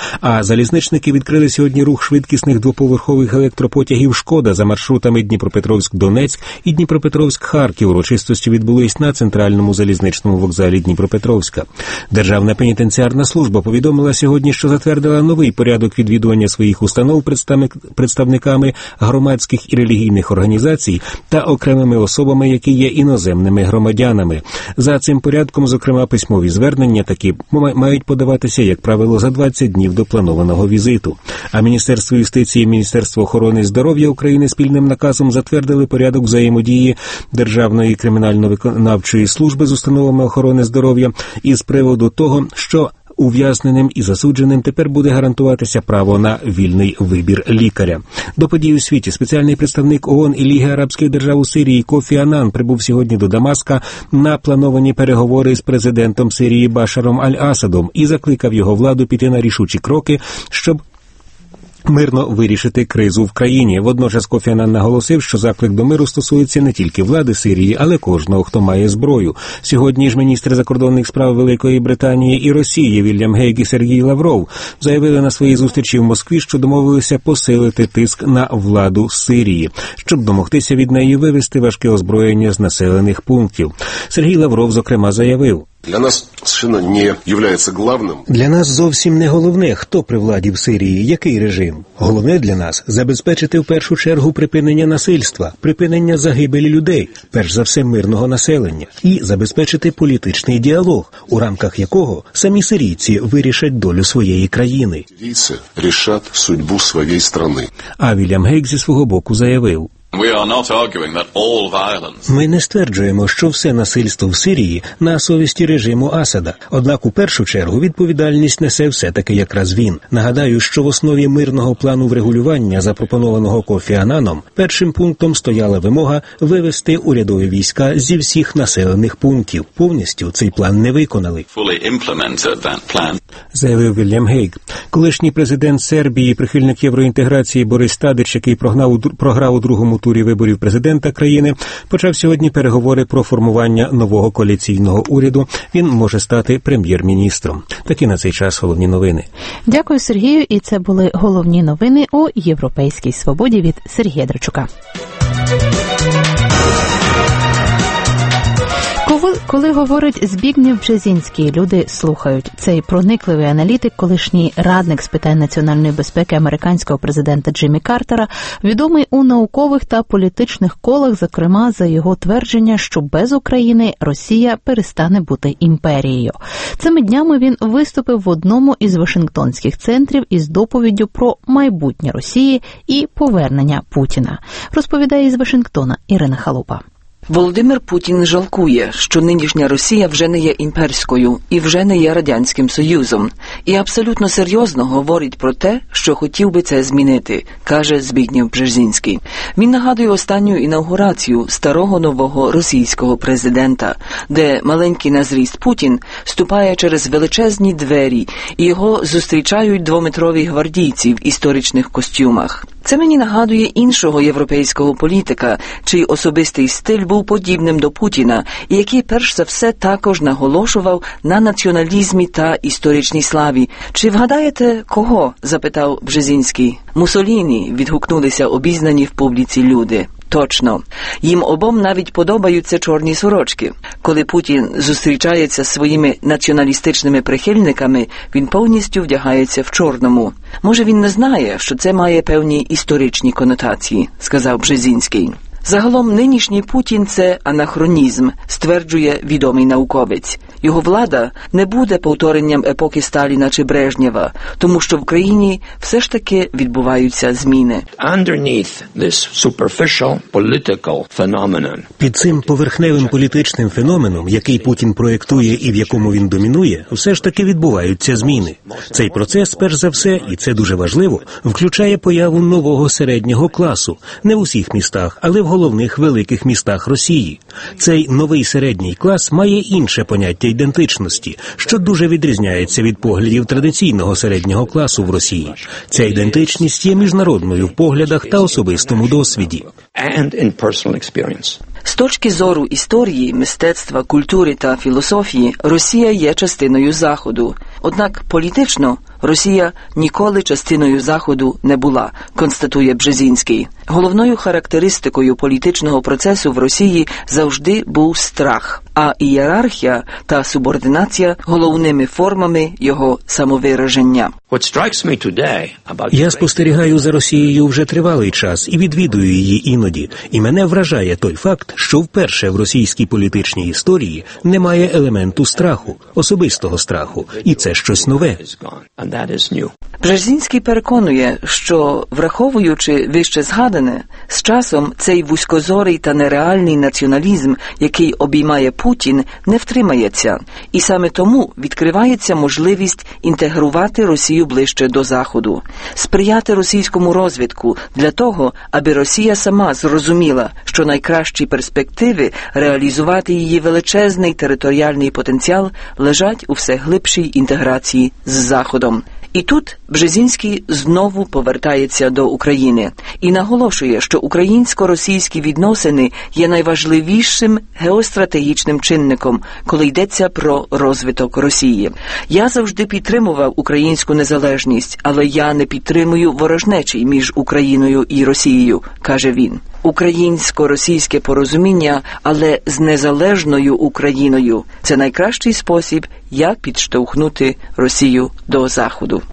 А залізничники відкрили сьогодні рух швидкісних двоповерхових електропотягів «Шкода» за маршрутами Дніпропетровськ-Донецьк і Дніпропетровськ-Харків. Урочистості відбулись на центральному залізничному вокзалі Дніпропетровська. Державна пенітенціарна служба повідомила сьогодні, що затвердила новий порядок відвідування своїх установ представниками громадських і релігійних організацій та окремими особами, які є іноземними громадянами. За цим порядком, зокрема, письмові звернення такі мають подаватися, як правило, за 20 днів до планованого візиту. А Міністерство юстиції і Міністерство охорони здоров'я України спільним наказом затвердили порядок взаємодії Державної кримінально-виконавчої служби з установами охорони здоров'я із приводу того, що ув'язненим і засудженим тепер буде гарантуватися право на вільний вибір лікаря. До подій у світі спеціальний представник ООН і Ліги арабських держав у Сирії Кофі Аннан прибув сьогодні до Дамаска на плановані переговори з президентом Сирії Башаром Аль-Асадом і закликав його владу піти на рішучі кроки, щоб мирно вирішити кризу в країні. Водночас Кофі Аннан наголосив, що заклик до миру стосується не тільки влади Сирії, але кожного, хто має зброю. Сьогодні ж міністри закордонних справ Великої Британії і Росії Вільям Гейг і Сергій Лавров заявили на своїй зустрічі в Москві, що домовилися посилити тиск на владу Сирії, щоб домогтися від неї вивести важке озброєння з населених пунктів. Сергій Лавров, зокрема, заявив: Для нас совершенно не является главным. Для нас зовсім не головне, хто при владі в Сирії, який режим. Головне для нас – забезпечити в першу чергу припинення насильства, припинення загибелі людей, перш за все мирного населення, і забезпечити політичний діалог, у рамках якого самі сирійці вирішать долю своєї країни. Сирийцы решат судьбу своей страны. А Вільям Гейг зі свого боку заявив: Ми не стверджуємо, що все насильство в Сирії на совісті режиму Асада. Однак у першу чергу відповідальність несе все-таки якраз він. Нагадаю, що в основі мирного плану врегулювання, запропонованого Кофі Аннаном, першим пунктом стояла вимога вивести урядові війська зі всіх населених пунктів. Повністю цей план не виконали, заявив Вільям Гейг. Колишній президент Сербії, прихильник євроінтеграції Борис Тадич, який програв у другому турі виборів президента країни, почав сьогодні переговори про формування нового коаліційного уряду. Він може стати прем'єр-міністром. Такі на цей час головні новини. Дякую, Сергію. І це були головні новини у «Європейській свободі» від Сергія Драчука. Коли говорить Збігнєв Бжезінський, люди слухають. Цей проникливий аналітик, колишній радник з питань національної безпеки американського президента Джиммі Картера, відомий у наукових та політичних колах, зокрема за його твердження, що без України Росія перестане бути імперією. Цими днями він виступив в одному із вашингтонських центрів із доповіддю про майбутнє Росії і повернення Путіна. Розповідає із Вашингтона Ірина Халупа. Володимир Путін жалкує, що нинішня Росія вже не є імперською і вже не є Радянським Союзом. І абсолютно серйозно говорить про те, що хотів би це змінити, каже Збігнєв Бжезінський. Він нагадує останню інаугурацію старого нового російського президента, де маленький на зріст Путін ступає через величезні двері і його зустрічають двометрові гвардійці в історичних костюмах. Це мені нагадує іншого європейського політика, чий особистий стиль був подібним до Путіна, і який перш за все також наголошував на націоналізмі та історичній славі. «Чи вгадаєте, кого?» – запитав Бжезінський. «Муссоліні», – відгукнулися обізнані в публіці люди. Точно. Їм обом навіть подобаються чорні сорочки. Коли Путін зустрічається з своїми націоналістичними прихильниками, він повністю вдягається в чорному. Може, він не знає, що це має певні історичні конотації, сказав Бжезінський. Загалом нинішній Путін – це анахронізм, стверджує відомий науковець. Його влада не буде повторенням епохи Сталіна чи Брежнєва, тому що в країні все ж таки відбуваються зміни. Під цим поверхневим політичним феноменом, який Путін проєктує і в якому він домінує, все ж таки відбуваються зміни. Цей процес, перш за все, і це дуже важливо, включає появу нового середнього класу. Не в усіх містах, але в головних великих містах Росії. Цей новий середній клас має інше поняття ідентичності, що дуже відрізняється від поглядів традиційного середнього класу в Росії. Ця ідентичність є міжнародною в поглядах та особистому досвіді. З точки зору історії, мистецтва, культури та філософії, Росія є частиною Заходу. Однак політично Росія ніколи частиною Заходу не була, констатує Бжезінський. Головною характеристикою політичного процесу в Росії завжди був страх, а ієрархія та субординація – головними формами його самовираження. Я спостерігаю за Росією вже тривалий час і відвідую її іноді. І мене вражає той факт, що вперше в російській політичній історії немає елементу страху, особистого страху. І це щось нове. Бжезінський переконує, що, враховуючи вище згадане, з часом цей вузькозорий та нереальний націоналізм, який обіймає Путін, не втримається. І саме тому відкривається можливість інтегрувати Росію ближче до Заходу, сприяти російському розвитку для того, аби Росія сама зрозуміла, що найкращі перспективи реалізувати її величезний територіальний потенціал лежать у все глибшій інтеграції з Заходом. І тут Бжезінський знову повертається до України і наголошує, що українсько-російські відносини є найважливішим геостратегічним чинником, коли йдеться про розвиток Росії. «Я завжди підтримував українську незалежність, але я не підтримую ворожнечі між Україною і Росією», каже він. Українсько-російське порозуміння, але з незалежною Україною – це найкращий спосіб, як підштовхнути Росію до Заходу.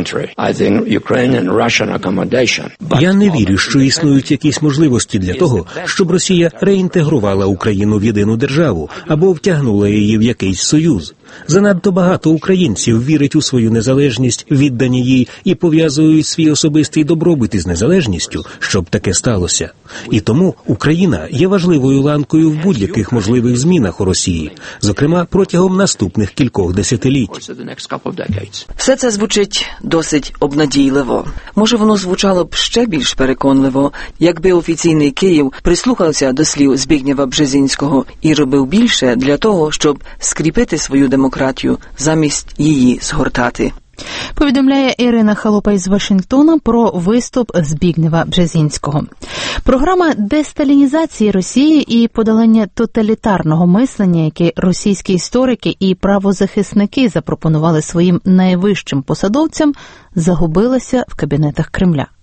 Я не вірю, що існують якісь можливості для того, щоб Росія реінтегрувала Україну в єдину державу або втягнула її в якийсь союз. Занадто багато українців вірять у свою незалежність, віддані їй і пов'язують свій особистий добробут із незалежністю, щоб таке сталося. І тому Україна є важливою ланкою в будь-яких можливих змінах у Росії, зокрема протягом наступних кількох десятиліть. Все це звучить досить обнадійливо. Може, воно звучало б ще більш переконливо, якби офіційний Київ прислухався до слів Збігнєва Бжезінського і робив більше для того, щоб скріпити свою демократію, замість її згортати. Повідомляє Ірина Халупа із Вашингтона про виступ Збігнєва Бжезінського. Програма десталінізації Росії і подолання тоталітарного мислення, яке російські історики і правозахисники запропонували своїм найвищим посадовцям, загубилася в кабінетах Кремля.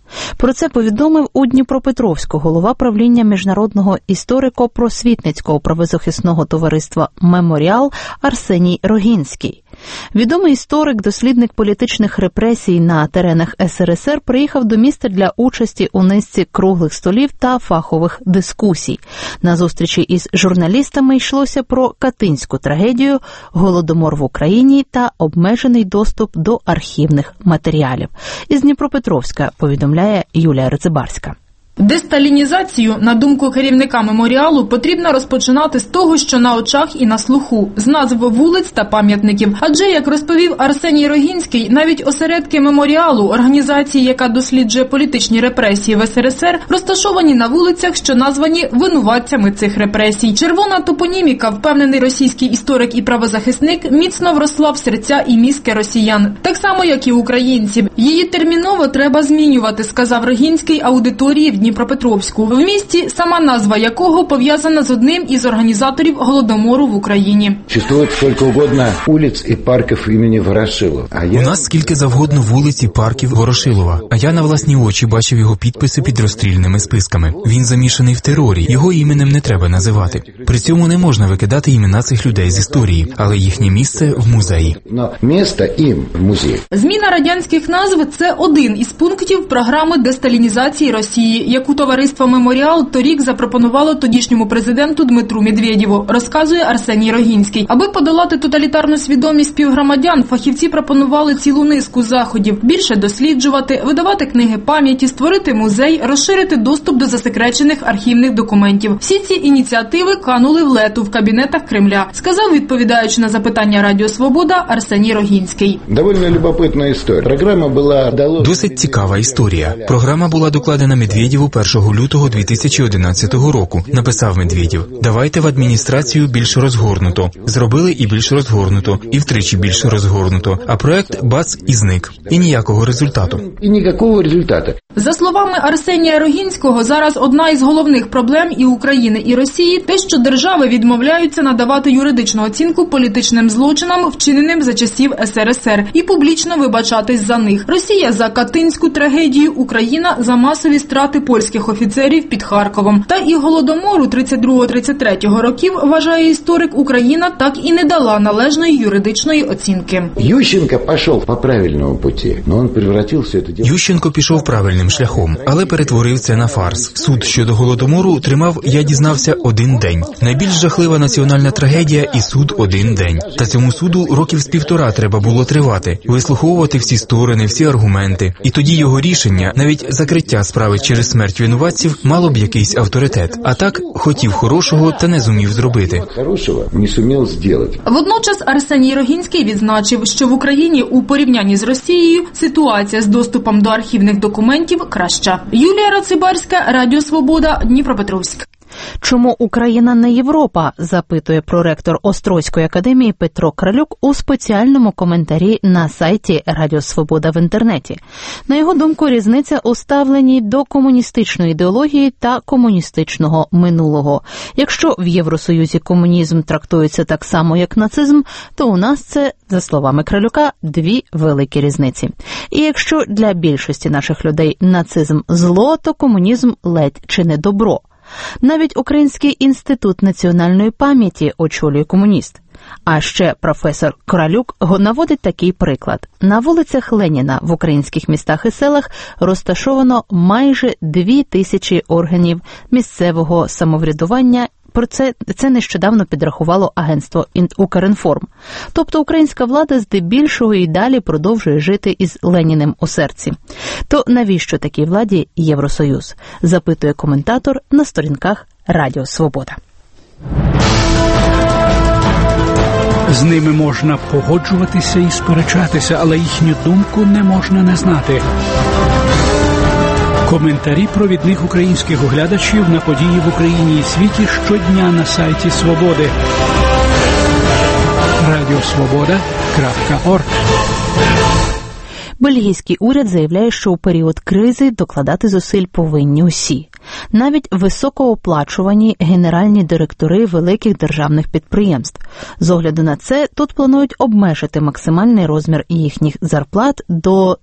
Про це повідомив у Дніпропетровську голова правління Міжнародного історико-просвітницького правозахисного товариства «Меморіал» Арсеній Рогінський. Відомий історик, дослідник політичних репресій на теренах СРСР приїхав до міста для участі у низці круглих столів та фахових дискусій. На зустрічі із журналістами йшлося про катинську трагедію, голодомор в Україні та обмежений доступ до архівних матеріалів. Із Дніпропетровська повідомляє Юлія Рицибарська. Десталінізацію, на думку керівника меморіалу, потрібно розпочинати з того, що на очах і на слуху, з назв вулиць та пам'ятників. Адже, як розповів Арсеній Рогінський, навіть осередки меморіалу, організації, яка досліджує політичні репресії в СРСР, розташовані на вулицях, що названі винуватцями цих репресій. Червона топоніміка, впевнений російський історик і правозахисник, міцно вросла в серця і мізки росіян. Так само, як і українців. Її терміново треба змінювати, сказав Рогінський аудиторії в Дніпропетровську, в місті, сама назва якого пов'язана з одним із організаторів Голодомору в Україні. Существует сколько угодно улиц і парків імені Ворошилова. У нас скільки завгодно вулиць і парків Ворошилова, а я на власні очі бачив його підписи під розстрільними списками. Він замішаний в терорі, його іменем не треба називати. При цьому не можна викидати імена цих людей з історії, але їхнє місце в музеї. Місце їм в музеї. Зміна радянських назв – це один із пунктів програми десталінізації Росії, яку товариство «Меморіал» торік запропонувало тодішньому президенту Дмитру Медведєву, розказує Арсеній Рогінський. Аби подолати тоталітарну свідомість співгромадян, фахівці пропонували цілу низку заходів. Більше досліджувати, видавати книги пам'яті, створити музей, розширити доступ до засекречених архівних документів. Всі ці ініціативи канули в лету в кабінетах Кремля, сказав, відповідаючи на запитання Радіо Свобода, Арсеній Рогінський. Довольно любопитна історія. Програма була досить цікава історія. Програма була докладена Медведєву 1 лютого 2011 року. Написав Медведєв: давайте в адміністрацію більш розгорнуто. Зробили і більш розгорнуто, і втричі більш розгорнуто. А проект бац і зник. І ніякого результату. І ніякого результату. За словами Арсенія Рогінського, зараз одна із головних проблем і України, і Росії – те, що держави відмовляються надавати юридичну оцінку політичним злочинам, вчиненим за часів СРСР, і публічно вибачатись за них. Росія – за катинську трагедію, Україна – за масові страти польських офіцерів під Харковом. Та і Голодомору 32-33 років, вважає історик, Україна так і не дала належної юридичної оцінки. Ющенко пішов по правильному путі, але він превратився в це діло. Ющенко пішов правильним шляхом, але перетворив це на фарс. Суд щодо Голодомору тримав, я дізнався, 1 день. Найбільш жахлива національна трагедія і суд 1 день. Та цьому суду років з 1,5 треба було тривати, вислуховувати всі сторони, всі аргументи. І тоді його рішення, навіть закриття справи через смерть винуватців, мало б якийсь авторитет. А так, хотів хорошого та не зумів зробити. Хорошого не зумів зробити. Водночас Арсеній Рогінський відзначив, що в Україні у порівнянні з Росією ситуація з доступом до архівних документів краща. Юлія Рицибарська, Радіо Свобода, Дніпропетровськ. Чому Україна не Європа, запитує проректор Острозької академії Петро Кралюк у спеціальному коментарі на сайті Радіо Свобода в інтернеті. На його думку, різниця у ставленні до комуністичної ідеології та комуністичного минулого. Якщо в Євросоюзі комунізм трактується так само, як нацизм, то у нас це, за словами Кралюка, 2 великі різниці. І якщо для більшості наших людей нацизм – зло, то комунізм ледь чи не добро. Навіть Український інститут національної пам'яті очолює комуніст. А ще професор Кралюк наводить такий приклад. На вулицях Леніна в українських містах і селах розташовано майже 2000 органів місцевого самоврядування. Про це нещодавно підрахувало агентство «Укрінформ». Тобто українська влада здебільшого і далі продовжує жити із Леніним у серці. То навіщо такій владі Євросоюз? Запитує коментатор на сторінках Радіо Свобода. З ними можна погоджуватися і сперечатися, але їхню думку не можна не знати. Коментарі провідних українських оглядачів на події в Україні і світі щодня на сайті Свободи. Радіосвобода.орг. Бельгійський уряд заявляє, що у період кризи докладати зусиль повинні усі. Навіть високооплачувані генеральні директори великих державних підприємств. З огляду на це, тут планують обмежити максимальний розмір їхніх зарплат до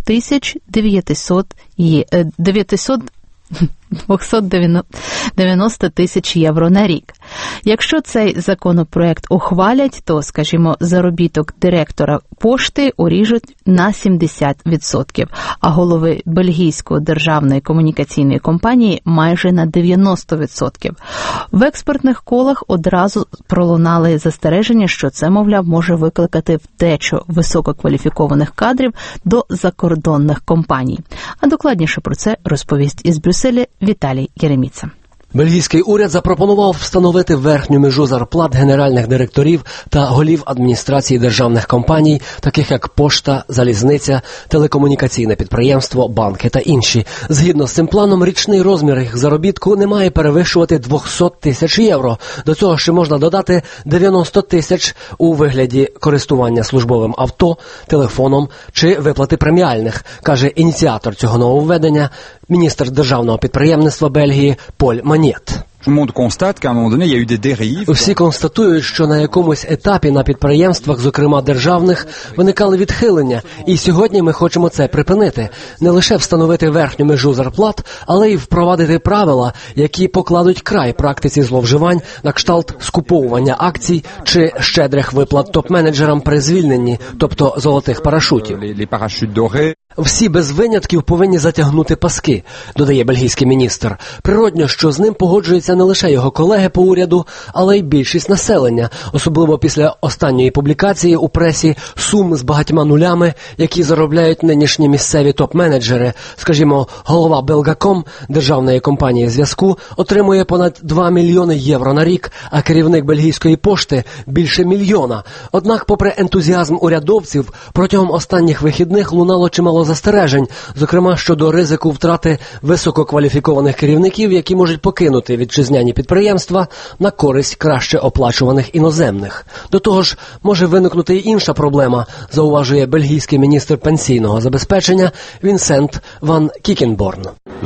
290 тисяч євро на рік. Якщо цей законопроект ухвалять, то, скажімо, заробіток директора пошти уріжуть на 70%, а голови бельгійської державної комунікаційної компанії майже на 90%. В експертних колах одразу пролунали застереження, що це, мовляв, може викликати втечу висококваліфікованих кадрів до закордонних компаній. А докладніше про це розповість із Брюсселя Віталій Єреміца. Бельгійський уряд запропонував встановити верхню межу зарплат генеральних директорів та голів адміністрації державних компаній, таких як пошта, залізниця, телекомунікаційне підприємство, банки та інші. Згідно з цим планом, річний розмір їх заробітку не має перевищувати 200 тисяч євро. До цього ще можна додати 90 тисяч у вигляді користування службовим авто, телефоном чи виплати преміальних, каже ініціатор цього нововведення, міністр державного підприємництва Бельгії Поль Манєт. Всі констатують, що на якомусь етапі на підприємствах, зокрема державних, виникали відхилення, і сьогодні ми хочемо це припинити. Не лише встановити верхню межу зарплат, але й впровадити правила, які покладуть край практиці зловживань на кшталт скуповування акцій чи щедрих виплат топ-менеджерам при звільненні, тобто золотих парашутів. Всі без винятків повинні затягнути паски, додає бельгійський міністр. Природньо, що з ним погоджуються не лише його колеги по уряду, але й більшість населення, особливо після останньої публікації у пресі сум з багатьма нулями, які заробляють нинішні місцеві топ-менеджери. Скажімо, голова Belgacom, державної компанії зв'язку, отримує понад 2 мільйони євро на рік, а керівник бельгійської пошти – більше мільйона. Однак, попри ентузіазм урядовців, протягом останніх вихідних лунало чимало застережень, зокрема щодо ризику втрати висококваліфікованих керівників, які можуть покинути вітчизняні підприємства на користь краще оплачуваних іноземних. До того ж, може виникнути й інша проблема, зауважує бельгійський міністр пенсійного забезпечення Вінсент Ван Кікенборн.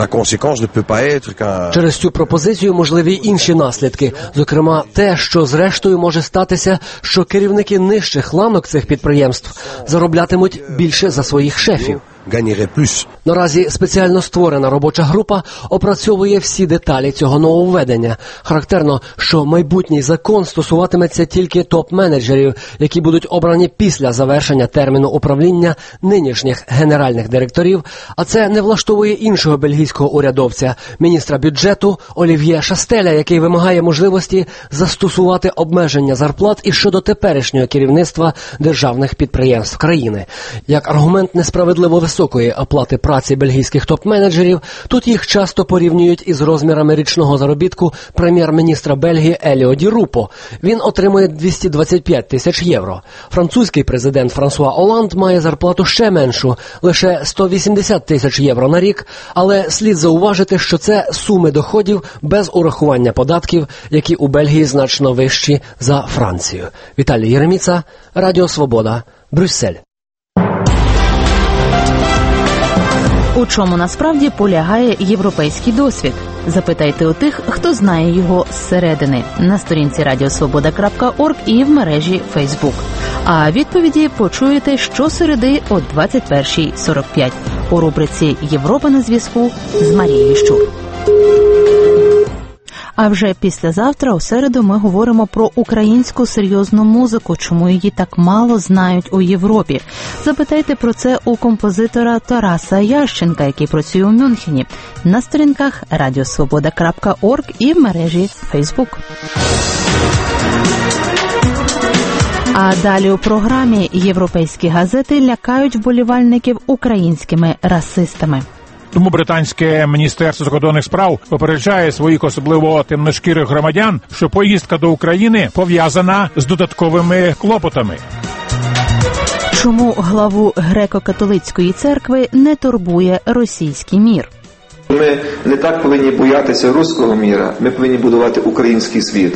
Через цю пропозицію можливі й інші наслідки, зокрема те, що зрештою може статися, що керівники нижчих ланок цих підприємств зароблятимуть більше за своїх шефів. Наразі спеціально створена робоча група опрацьовує всі деталі цього нововведення. Характерно, що майбутній закон стосуватиметься тільки топ-менеджерів, які будуть обрані після завершення терміну управління нинішніх генеральних директорів, а це не влаштовує іншого бельгійського урядовця, міністра бюджету Олів'є Шастеля, який вимагає можливості застосувати обмеження зарплат і щодо теперішнього керівництва державних підприємств країни. Як аргумент несправедливо високої оплати праці бельгійських топ-менеджерів, тут їх часто порівнюють із розмірами річного заробітку прем'єр-міністра Бельгії Еліо Ді Рупо. Він отримує 225 тисяч євро. Французький президент Франсуа Оланд має зарплату ще меншу – лише 180 тисяч євро на рік, але слід зауважити, що це суми доходів без урахування податків, які у Бельгії значно вищі за Францію. Віталій Єреміца, Радіо Свобода, Брюссель. У чому насправді полягає європейський досвід? Запитайте у тих, хто знає його зсередини, на сторінці radiosvoboda.org і в мережі Facebook. А відповіді почуєте щосереди о 21:45 у рубриці «Європа на зв'язку» з Марією Щур. А вже післязавтра, у середу, ми говоримо про українську серйозну музику, чому її так мало знають у Європі. Запитайте про це у композитора Тараса Ященка, який працює у Мюнхені, на сторінках radiosvoboda.org і в мережі Facebook. А далі у програмі європейські газети лякають вболівальників українськими расистами. Тому британське міністерство закордонних справ попереджає своїх особливо темношкірих громадян, що поїздка до України пов'язана з додатковими клопотами. Чому главу греко-католицької церкви не турбує російський мір? Ми не так повинні боятися руського міра, ми повинні будувати український світ.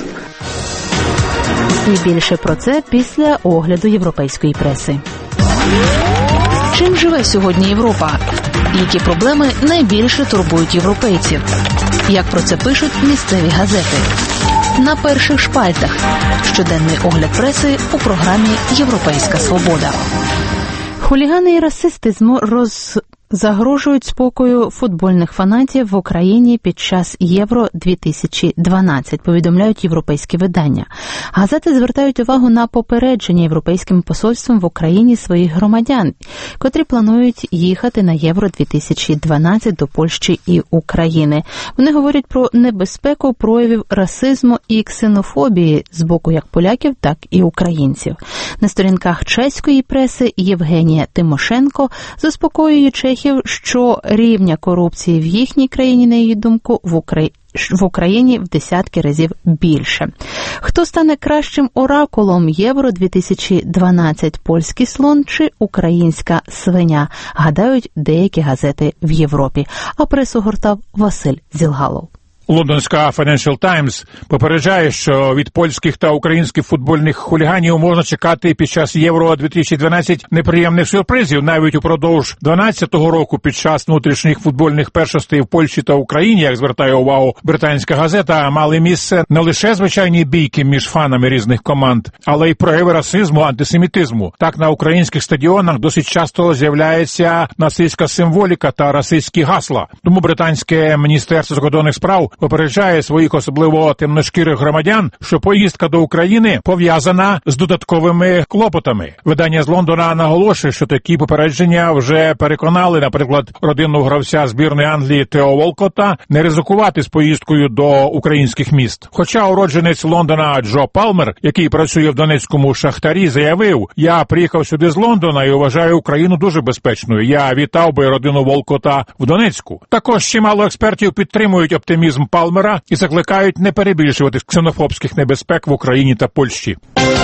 І більше про це після огляду європейської преси. Чим живе сьогодні Європа? Які проблеми найбільше турбують європейців? Як про це пишуть місцеві газети? На перших шпальтах. Щоденний огляд преси у програмі «Європейська свобода». Хулігани і расисти загрожують спокою футбольних фанатів в Україні під час Євро-2012, повідомляють європейські видання. Газети звертають увагу на попередження європейським посольством в Україні своїх громадян, котрі планують їхати на Євро-2012 до Польщі і України. Вони говорять про небезпеку проявів расизму і ксенофобії з боку як поляків, так і українців. На сторінках чеської преси Євгенія Тимошенко заспокоює чехів, що рівня корупції в їхній країні, на її думку, в Україні в десятки разів більше. Хто стане кращим оракулом Євро-2012? Польський слон чи українська свиня? Гадають деякі газети в Європі. А пресу гортав Василь Зілгалов. Лондонська Financial Times попереджає, що від польських та українських футбольних хуліганів можна чекати під час Євро-2012 неприємних сюрпризів. Навіть упродовж 2012 року під час внутрішніх футбольних першостей в Польщі та Україні, як звертає увагу британська газета, мали місце не лише звичайні бійки між фанами різних команд, але й прояви расизму, антисемітизму. Так, на українських стадіонах досить часто з'являється нацистська символіка та расистські гасла. Тому британське Міністерство закордонних справ попереджає своїх особливо темношкірих громадян, що поїздка до України пов'язана з додатковими клопотами. Видання з Лондона наголошує, що такі попередження вже переконали, наприклад, родину гравця збірної Англії Тео Волкота не ризикувати з поїздкою до українських міст. Хоча уродженець Лондона Джо Палмер, який працює в Донецькому Шахтарі, заявив: «Я приїхав сюди з Лондона і вважаю Україну дуже безпечною. Я вітав би родину Волкота в Донецьку». Також чимало експертів підтримують оптимізм Палмера і закликають не перебільшувати ксенофобських небезпек в Україні та Польщі.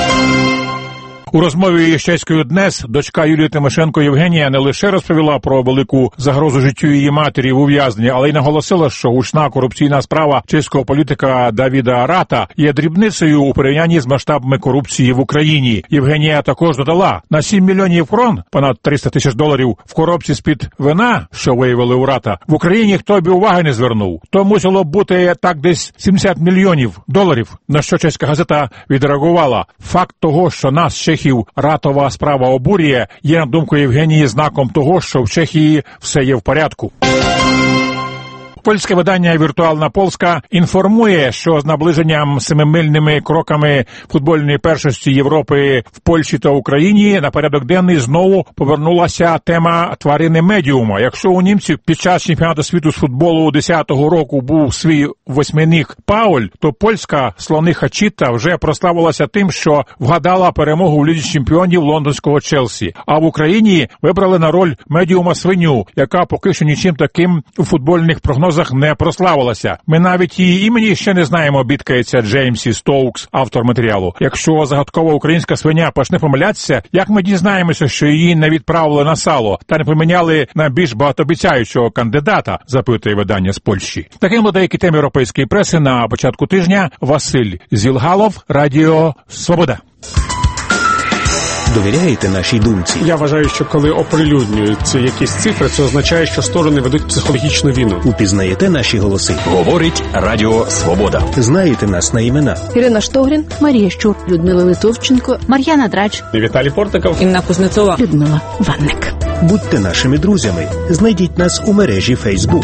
У розмові з чеською Днес дочка Юлії Тимошенко Євгенія не лише розповіла про велику загрозу життю її матері в ув'язненні, але й наголосила, що гучна корупційна справа чеського політика Давіда Рата є дрібницею у порівнянні з масштабами корупції в Україні. Євгенія також додала: на 7 мільйонів крон, понад $300 тисяч, в коробці з-під вина, що виявили у Рата, в Україні хто б уваги не звернув. То мусило б бути так десь $70 мільйонів, на що чеська газета відреагувала: факт того, що нас, Чехів, Ратова справа обурює, є, на думку Євгенії, знаком того, що в Чехії все є в порядку. Польське видання «Віртуальна Полська» інформує, що з наближенням 7-мильними кроками футбольної першості Європи в Польщі та Україні на порядок денний знову повернулася тема тварини медіума. Якщо у німців під час чемпіонату світу з футболу 10-го року був свій восьминіг Пауль, то польська слониха Чіта вже прославилася тим, що вгадала перемогу в Лізі чемпіонів лондонського Челсі. А в Україні вибрали на роль медіума свиню, яка поки що нічим таким у футбольних прогнозах не прославилася. Ми навіть її імені ще не знаємо, бідкається Джеймсі Стоукс, автор матеріалу. Якщо загадкова українська свиня почне помилятися, як ми дізнаємося, що її не відправили на сало та не поміняли на більш багатообіцяючого кандидата, запитує видання з Польщі. Таким були деякі теми європейської преси на початку тижня. Василь Зілгалов, Радіо Свобода. Довіряєте нашій думці? Я вважаю, що коли оприлюднюються якісь цифри, це означає, що сторони ведуть психологічну війну. Упізнаєте наші голоси? Говорить Радіо Свобода. Знаєте нас на імена? Ірина Штогрін, Марія Щур, Людмила Литовченко, Мар'яна Драч, Віталій Портников, Інна Кузнецова, Людмила Ванник. Будьте нашими друзями. Знайдіть нас у мережі Facebook.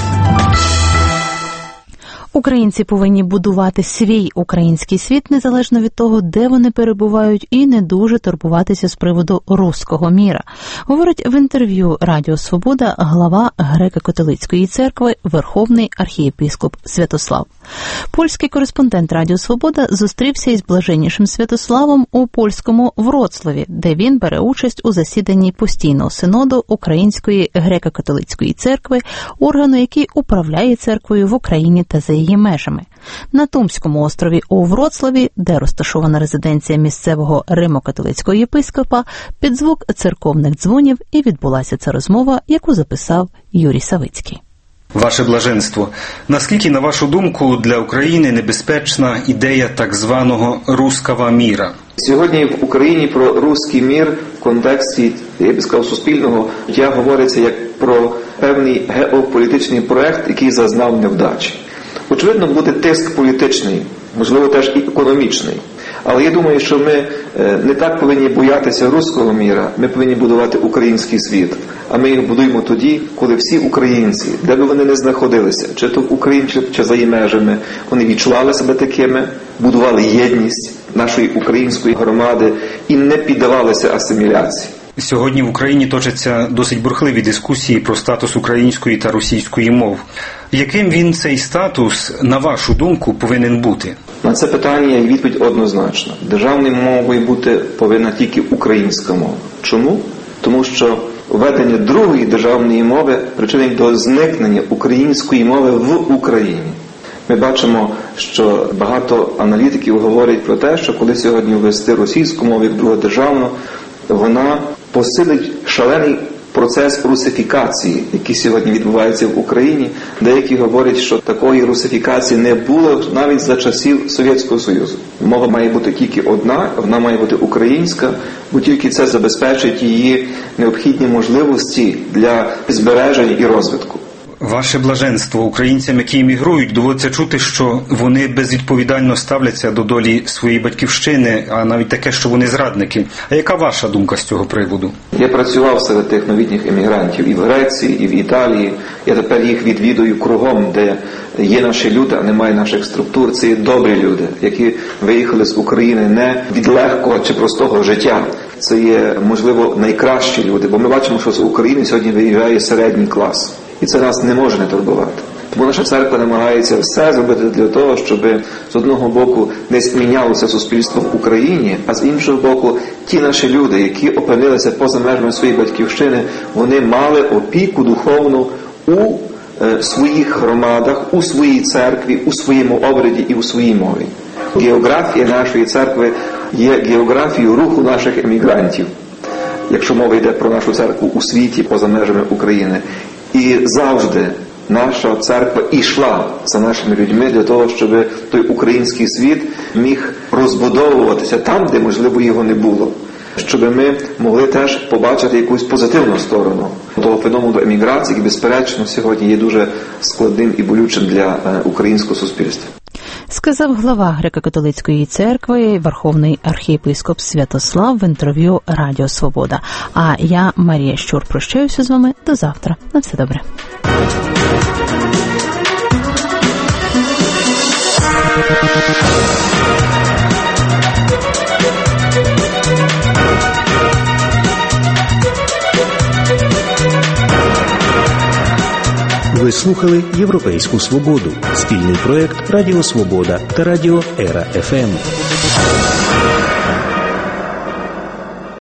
Українці повинні будувати свій український світ незалежно від того, де вони перебувають, і не дуже турбуватися з приводу руського міра, говорить в інтерв'ю Радіо Свобода глава Греко-католицької церкви Верховний архієпископ Святослав. Польський кореспондент Радіо Свобода зустрівся із блаженнішим Святославом у польському Вроцлаві, де він бере участь у засіданні постійного синоду Української греко-католицької церкви, органу, який управляє церквою в Україні та за її межами. На Тумському острові у Вроцлаві, де розташована резиденція місцевого римо-католицького єпископа, під звук церковних дзвонів і відбулася ця розмова, яку записав Юрій Савицький. Ваше блаженство, наскільки, на вашу думку, для України небезпечна ідея так званого «руского міра»? Сьогодні в Україні про руський мір в контексті, я б сказав, суспільного життя говориться як про певний геополітичний проект, який зазнав невдачі. Очевидно, буде тиск політичний, можливо, теж і економічний. Але я думаю, що ми не так повинні боятися руського міра, ми повинні будувати український світ. А ми їх будуємо тоді, коли всі українці, де б вони не знаходилися, чи то в Україні, чи за її межами, вони відчували себе такими, будували єдність нашої української громади і не піддавалися асиміляції. Сьогодні в Україні точаться досить бурхливі дискусії про статус української та російської мов. Яким він, цей статус, на вашу думку, повинен бути? На це питання є відповідь однозначна. Державною мовою бути повинна тільки українська мова. Чому? Тому що введення другої державної мови причинить до зникнення української мови в Україні. Ми бачимо, що багато аналітиків говорять про те, що коли сьогодні ввести російську мову як другу державну, вона посилить шалений процес русифікації, який сьогодні відбувається в Україні. Деякі говорять, що такої русифікації не було навіть за часів Совєтського Союзу. Мова має бути тільки одна, вона має бути українська, бо тільки це забезпечить її необхідні можливості для збереження і розвитку. Ваше блаженство, українцям, які емігрують, доводиться чути, що вони безвідповідально ставляться до долі своєї батьківщини, а навіть таке, що вони зрадники. А яка ваша думка з цього приводу? Я працював серед тих новітніх емігрантів і в Греції, і в Італії. Я тепер їх відвідую кругом, де є наші люди, а немає наших структур. Це є добрі люди, які виїхали з України не від легкого чи простого життя. Це є, можливо, найкращі люди, бо ми бачимо, що з України сьогодні виїжджає середній клас. І це нас не може не турбувати. Тому наша церква намагається все зробити для того, щоб з одного боку десь мінялося суспільство в Україні, а з іншого боку ті наші люди, які опинилися поза межами своєї батьківщини, вони мали опіку духовну у своїх громадах, у своїй церкві, у своєму обряді і у своїй мові. Географія нашої церкви є географією руху наших емігрантів, якщо мова йде про нашу церкву у світі поза межами України. І завжди наша церква йшла за нашими людьми для того, щоб той український світ міг розбудовуватися там, де, можливо, його не було. Щоб ми могли теж побачити якусь позитивну сторону того феномену еміграції, який, безперечно, сьогодні є дуже складним і болючим для українського суспільства. Сказав глава Греко-католицької церкви, верховний архієпископ Святослав в інтерв'ю Радіо Свобода. А я, Марія Щур, прощаюся з вами до завтра. На все добре. Ви слухали «Європейську свободу» – спільний проєкт Радіо Свобода та Радіо Ера ФМ.